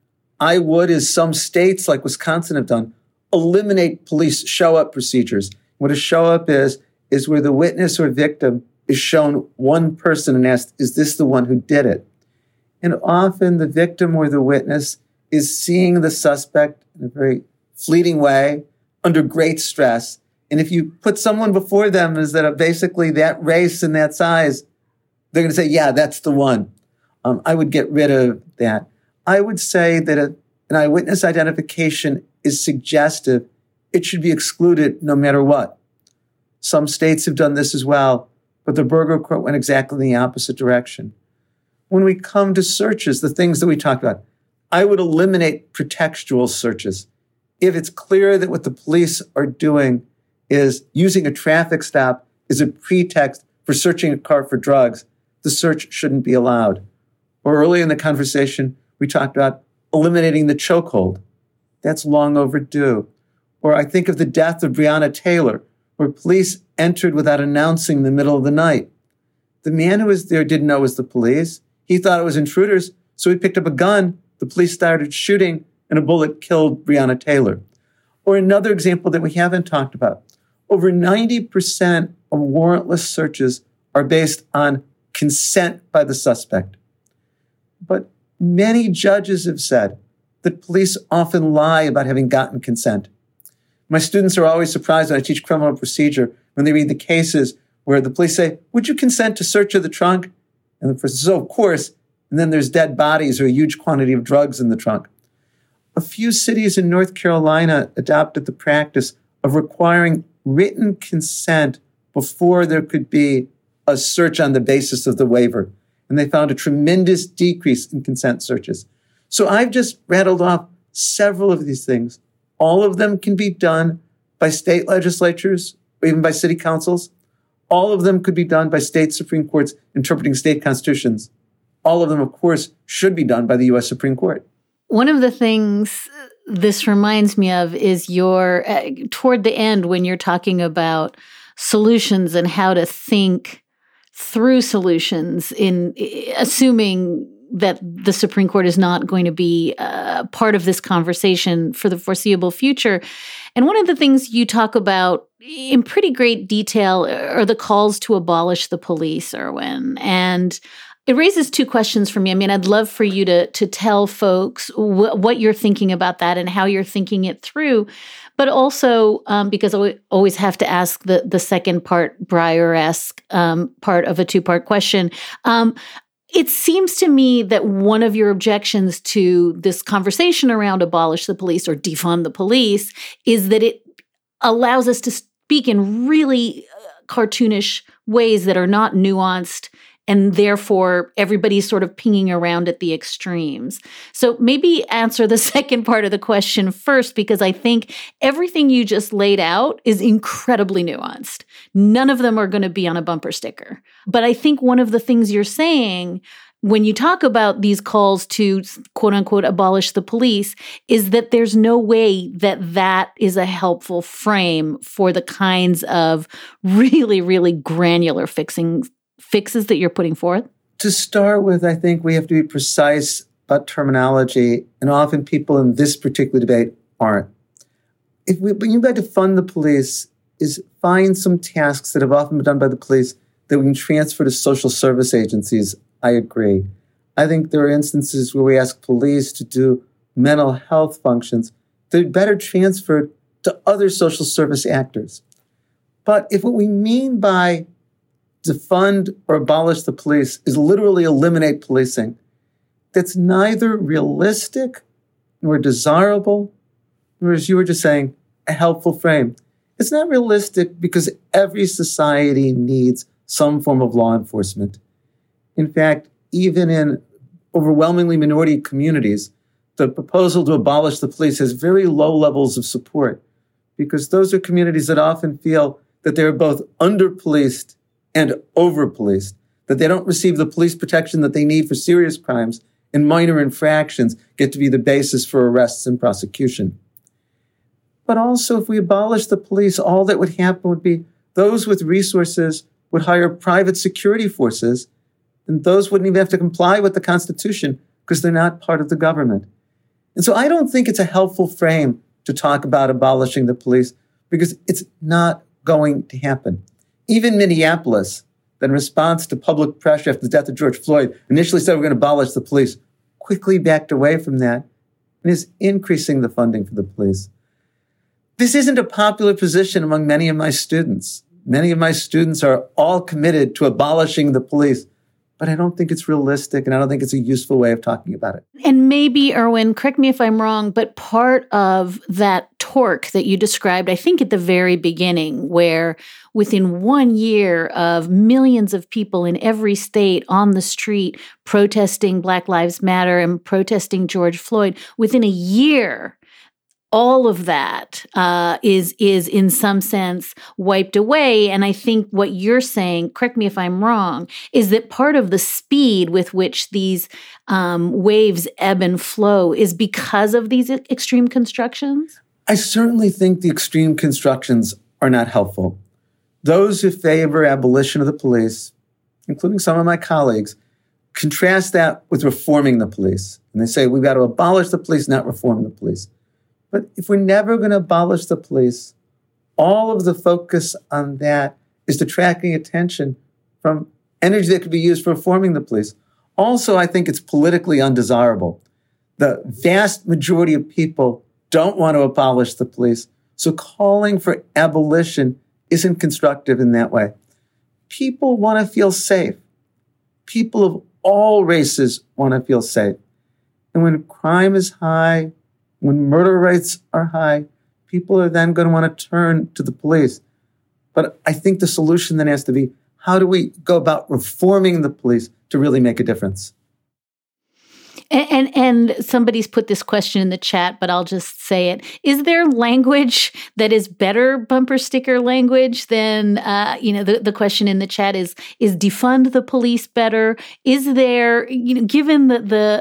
I would, as some states like Wisconsin have done, eliminate police show-up procedures. What a show-up is where the witness or victim is shown one person and asked, is this the one who did it? And often the victim or the witness is seeing the suspect in a very fleeting way, under great stress. And if you put someone before them is that basically that race and that size, they're going to say, yeah, that's the one. I would get rid of that. I would say that an eyewitness identification is suggestive. It should be excluded no matter what. Some states have done this as well, but the Burger Court went exactly in the opposite direction. When we come to searches, the things that we talked about, I would eliminate pretextual searches. If it's clear that what the police are doing is using a traffic stop as a pretext for searching a car for drugs, the search shouldn't be allowed. Or earlier in the conversation, we talked about eliminating the chokehold. That's long overdue. Or I think of the death of Breonna Taylor, where police entered without announcing in the middle of the night. The man who was there didn't know it was the police. He thought it was intruders, so he picked up a gun. The police started shooting, and a bullet killed Breonna Taylor. Or another example that we haven't talked about. Over 90% of warrantless searches are based on consent by the suspect. But many judges have said that police often lie about having gotten consent. My students are always surprised when I teach criminal procedure when they read the cases where the police say, would you consent to search of the trunk? And the person says, oh, of course. And then there's dead bodies or a huge quantity of drugs in the trunk. A few cities in North Carolina adopted the practice of requiring written consent before there could be a search on the basis of the waiver. And they found a tremendous decrease in consent searches. So I've just rattled off several of these things. All of them can be done by state legislatures or even by city councils. All of them could be done by state Supreme Courts interpreting state constitutions. All of them, of course, should be done by the U.S. Supreme Court. One of the things this reminds me of is your, toward the end, when you're talking about solutions and how to think through solutions in assuming that the Supreme Court is not going to be part of this conversation for the foreseeable future. And one of the things you talk about in pretty great detail are the calls to abolish the police, Erwin. And it raises two questions for me. I mean, I'd love for you to tell folks what you're thinking about that and how you're thinking it through. But also, because I always have to ask the second part, Breyer-esque part of a two-part question, it seems to me that one of your objections to this conversation around abolish the police or defund the police is that it allows us to speak in really cartoonish ways that are not nuanced, and therefore everybody's sort of pinging around at the extremes. So maybe answer the second part of the question first, because I think everything you just laid out is incredibly nuanced. None of them are going to be on a bumper sticker. But I think one of the things you're saying when you talk about these calls to quote unquote abolish the police is that there's no way that that is a helpful frame for the kinds of really, really granular fixes that you're putting forth? To start with, I think we have to be precise about terminology, and often people in this particular debate aren't. When you to fund the police is find some tasks that have often been done by the police that we can transfer to social service agencies. I agree. I think there are instances where we ask police to do mental health functions that are better transferred to other social service actors. But if what we mean by defund or abolish the police is literally eliminate policing, that's neither realistic nor desirable, nor, as you were just saying, a helpful frame. It's not realistic because every society needs some form of law enforcement. In fact, even in overwhelmingly minority communities, the proposal to abolish the police has very low levels of support because those are communities that often feel that they're both under-policed and over-policed, that they don't receive the police protection that they need for serious crimes, and minor infractions get to be the basis for arrests and prosecution. But also, if we abolish the police, all that would happen would be those with resources would hire private security forces, and those wouldn't even have to comply with the Constitution because they're not part of the government. And so I don't think it's a helpful frame to talk about abolishing the police because it's not going to happen. Even Minneapolis, that in response to public pressure after the death of George Floyd, initially said we're going to abolish the police, quickly backed away from that and is increasing the funding for the police. This isn't a popular position among many of my students. Many of my students are all committed to abolishing the police, but I don't think it's realistic and I don't think it's a useful way of talking about it. And maybe, Erwin, correct me if I'm wrong, but part of that torque that you described, I think at the very beginning, where within 1 year of millions of people in every state on the street protesting Black Lives Matter and protesting George Floyd, within a year, all of that is in some sense wiped away. And I think what you're saying, correct me if I'm wrong, is that part of the speed with which these waves ebb and flow is because of these extreme constructions? I certainly think the extreme constructions are not helpful. Those who favor abolition of the police, including some of my colleagues, contrast that with reforming the police. And they say, we've got to abolish the police, not reform the police. But if we're never going to abolish the police, all of the focus on that is detracting attention from energy that could be used for reforming the police. Also, I think it's politically undesirable. The vast majority of people don't want to abolish the police, so calling for abolition isn't constructive in that way. people want to feel safe. People of all races want to feel safe. And when crime is high, when murder rates are high, people are then going to want to turn to the police. But I think the solution then has to be, how do we go about reforming the police to really make a difference? And somebody's put this question in the chat, but I'll just say it. Is there language that is better bumper sticker language than, the question in the chat is defund the police better? Is there, given the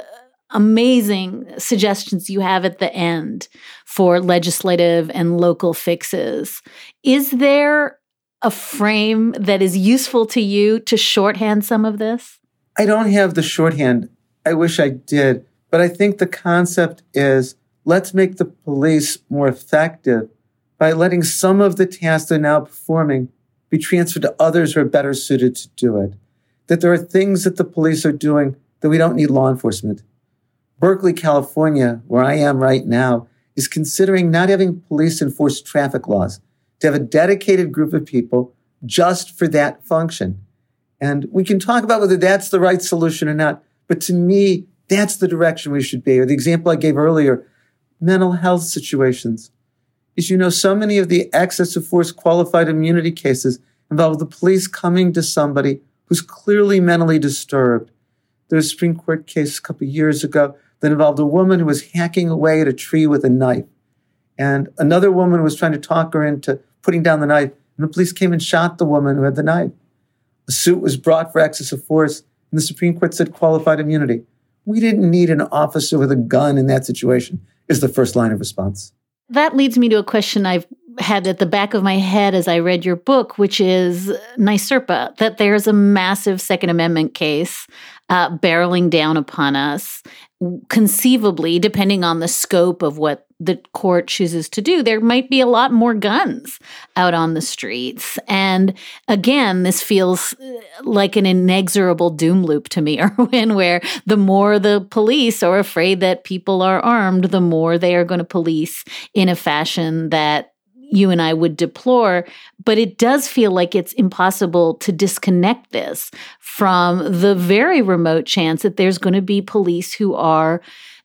amazing suggestions you have at the end for legislative and local fixes, is there a frame that is useful to you to shorthand some of this? I don't have the shorthand. I wish I did. But I think the concept is, let's make the police more effective by letting some of the tasks they're now performing be transferred to others who are better suited to do it. That there are things that the police are doing that we don't need law enforcement. Berkeley, California, where I am right now, is considering not having police enforce traffic laws, to have a dedicated group of people just for that function. And we can talk about whether that's the right solution or not. But to me, that's the direction we should be. Or the example I gave earlier, mental health situations. As you know, so many of the excess of force qualified immunity cases involve the police coming to somebody who's clearly mentally disturbed. There was a Supreme Court case a couple of years ago that involved a woman who was hacking away at a tree with a knife. And another woman was trying to talk her into putting down the knife. And the police came and shot the woman who had the knife. A suit was brought for excess of force. And the Supreme Court said qualified immunity. We didn't need an officer with a gun in that situation, is the first line of response. That leads me to a question I've had at the back of my head as I read your book, which is NYSERPA, that there's a massive Second Amendment case barreling down upon us. Conceivably, depending on the scope of what the court chooses to do, there might be a lot more guns out on the streets. And again, this feels like an inexorable doom loop to me, Erwin, where the more the police are afraid that people are armed, the more they are going to police in a fashion that you and I would deplore. But it does feel like it's impossible to disconnect this from the very remote chance that there's going to be police who are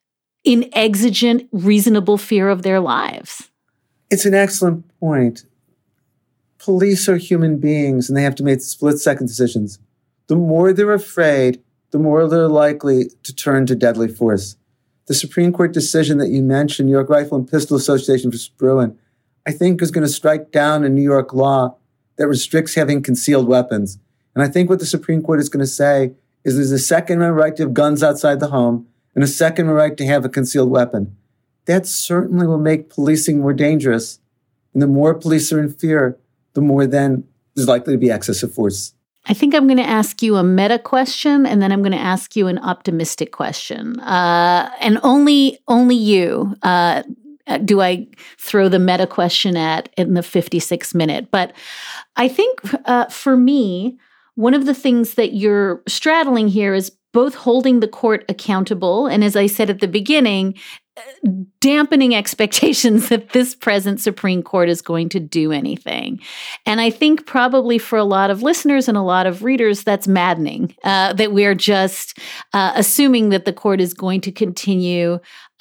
in exigent, reasonable fear of their lives. It's an excellent point. Police are human beings and they have to make split-second decisions. The more they're afraid, the more they're likely to turn to deadly force. The Supreme Court decision that you mentioned, New York Rifle and Pistol Association v. Bruen, I think is going to strike down a New York law that restricts having concealed weapons. And I think what the Supreme Court is going to say is there's a Second Amendment right to have guns outside the home and a Second Amendment right to have a concealed weapon. That certainly will make policing more dangerous. And the more police are in fear, the more then there's likely to be excessive force. I think I'm going to ask you a meta question, and then I'm going to ask you an optimistic question. And only you do I throw the meta question at in the 56th minute. But I think for me, one of the things that you're straddling here is both holding the court accountable, and as I said at the beginning, dampening expectations that this present Supreme Court is going to do anything. And I think probably for a lot of listeners and a lot of readers, that's maddening, that we're just assuming that the court is going to continue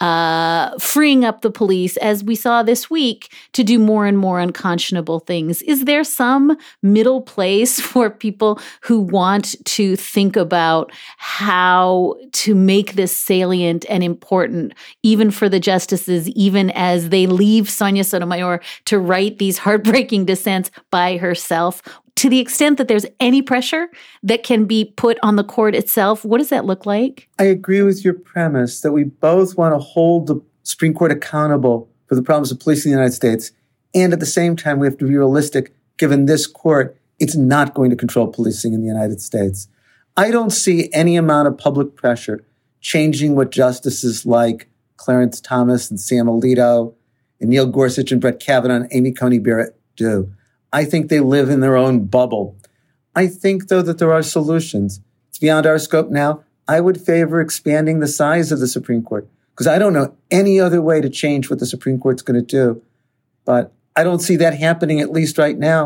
freeing up the police, as we saw this week, to do more and more unconscionable things. Is there some middle place for people who want to think about how to make this salient and important, even for the justices, even as they leave Sonia Sotomayor to write these heartbreaking dissents by herself? To the extent that there's any pressure that can be put on the court itself, what does that look like? I agree with your premise that we both want to hold the Supreme Court accountable for the problems of policing in the United States. And at the same time, we have to be realistic, given this court, it's not going to control policing in the United States. I don't see any amount of public pressure changing what justices like Clarence Thomas and Sam Alito and Neil Gorsuch and Brett Kavanaugh and Amy Coney Barrett do. I think they live in their own bubble. I think, though, that there are solutions. It's beyond our scope now. I would favor expanding the size of the Supreme Court because I don't know any other way to change what the Supreme Court's going to do. But I don't see that happening, at least right now,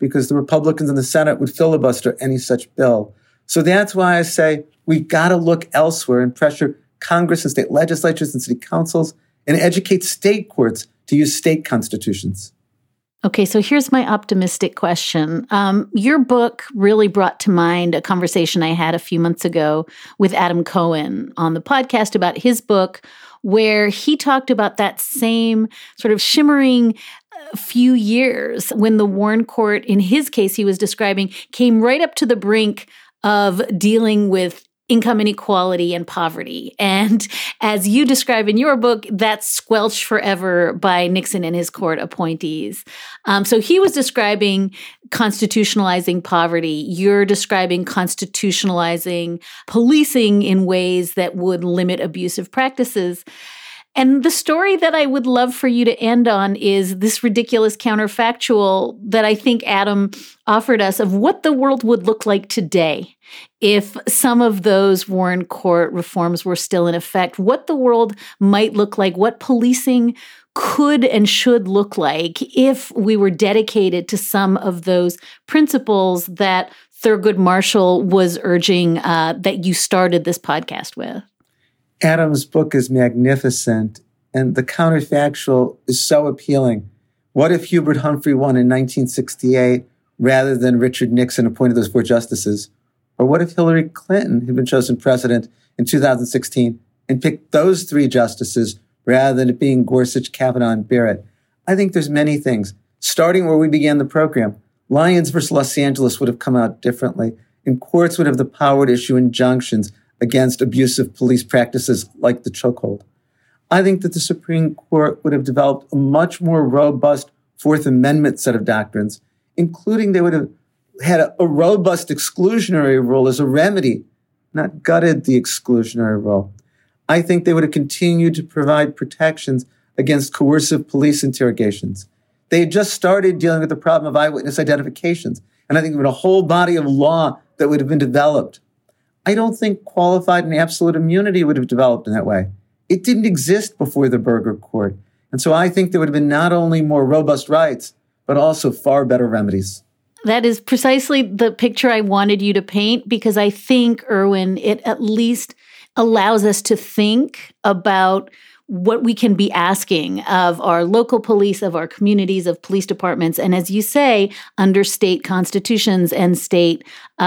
because the Republicans in the Senate would filibuster any such bill. So that's why I say we've got to look elsewhere and pressure Congress and state legislatures and city councils and educate state courts to use state constitutions. Okay, so here's my optimistic question. Your book really brought to mind a conversation I had a few months ago with Adam Cohen on the podcast about his book, where he talked about that same sort of shimmering few years when the Warren Court, in his case he was describing, came right up to the brink of dealing with income inequality and poverty. And as you describe in your book, that's squelched forever by Nixon and his court appointees. So he was describing constitutionalizing poverty. You're describing constitutionalizing policing in ways that would limit abusive practices. And the story that I would love for you to end on is this ridiculous counterfactual that I think Adam offered us of what the world would look like today if some of those Warren Court reforms were still in effect, what the world might look like, what policing could and should look like if we were dedicated to some of those principles that Thurgood Marshall was urging that you started this podcast with. Adam's book is magnificent, and the counterfactual is so appealing. What if Hubert Humphrey won in 1968 rather than Richard Nixon appointed those 4 justices? Or what if Hillary Clinton had been chosen president in 2016 and picked those 3 justices rather than it being Gorsuch, Kavanaugh, and Barrett? I think there's many things. Starting where we began the program, Lyons versus Los Angeles would have come out differently, and courts would have the power to issue injunctions against abusive police practices like the chokehold. I think that the Supreme Court would have developed a much more robust Fourth Amendment set of doctrines, including they would have had a robust exclusionary rule as a remedy, not gutted the exclusionary rule. I think they would have continued to provide protections against coercive police interrogations. They had just started dealing with the problem of eyewitness identifications, and I think there would have been a whole body of law that would have been developed. I don't think qualified and absolute immunity would have developed in that way. It didn't exist before the Burger Court. And so I think there would have been not only more robust rights, but also far better remedies. That is precisely the picture I wanted you to paint, because I think, Erwin, it at least allows us to think about what we can be asking of our local police, of our communities, of police departments. And as you say, under state constitutions and state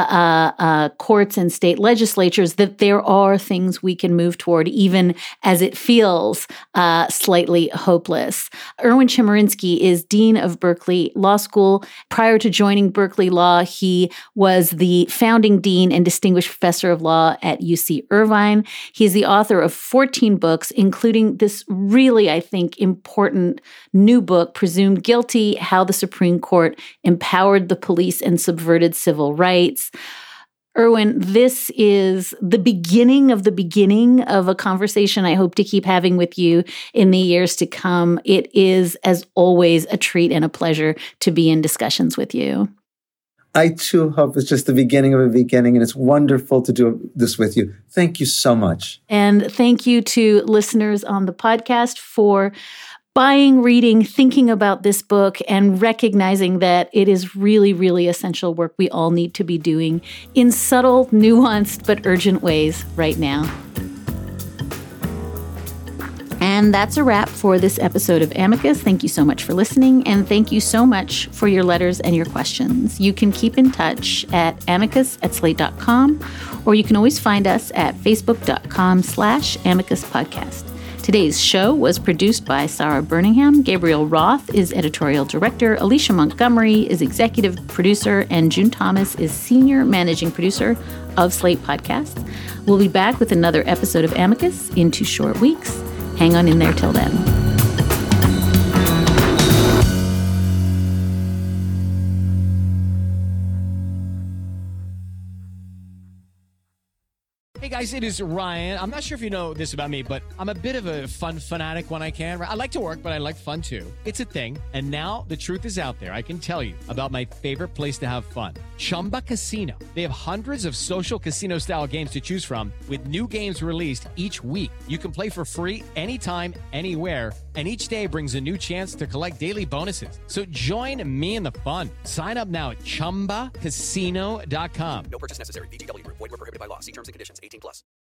courts and state legislatures, that there are things we can move toward, even as it feels slightly hopeless. Erwin Chemerinsky is Dean of Berkeley Law School. Prior to joining Berkeley Law, he was the founding dean and distinguished professor of law at UC Irvine. He's the author of 14 books, including this really, I think, important new book, Presumed Guilty: How the Supreme Court Empowered the Police and Subverted Civil Rights. Erwin, this is the beginning of a conversation I hope to keep having with you in the years to come. It is, as always, a treat and a pleasure to be in discussions with you. I too hope it's just the beginning of a beginning, and it's wonderful to do this with you. Thank you so much. And thank you to listeners on the podcast for buying, reading, thinking about this book, and recognizing that it is really, really essential work we all need to be doing in subtle, nuanced, but urgent ways right now. And that's a wrap for this episode of Amicus. Thank you so much for listening, and thank you so much for your letters and your questions. You can keep in touch at amicus@slate.com, or you can always find us at facebook.com/amicuspodcast. Today's show was produced by Sarah Birmingham. Gabriel Roth is editorial director. Alicia Montgomery is executive producer, and June Thomas is senior managing producer of Slate Podcasts. We'll be back with another episode of Amicus in 2 short weeks. Hang on in there till then. Hey guys, it is Ryan. I'm not sure if you know this about me, but I'm a bit of a fun fanatic when I can. I like to work, but I like fun too. It's a thing. And now the truth is out there. I can tell you about my favorite place to have fun. Chumba Casino. They have hundreds of social casino style games to choose from, with new games released each week. You can play for free anytime, anywhere, and each day brings a new chance to collect daily bonuses. So join me in the fun. Sign up now at ChumbaCasino.com. No purchase necessary. VGW Group. Void where prohibited by law. See terms and conditions. 18+.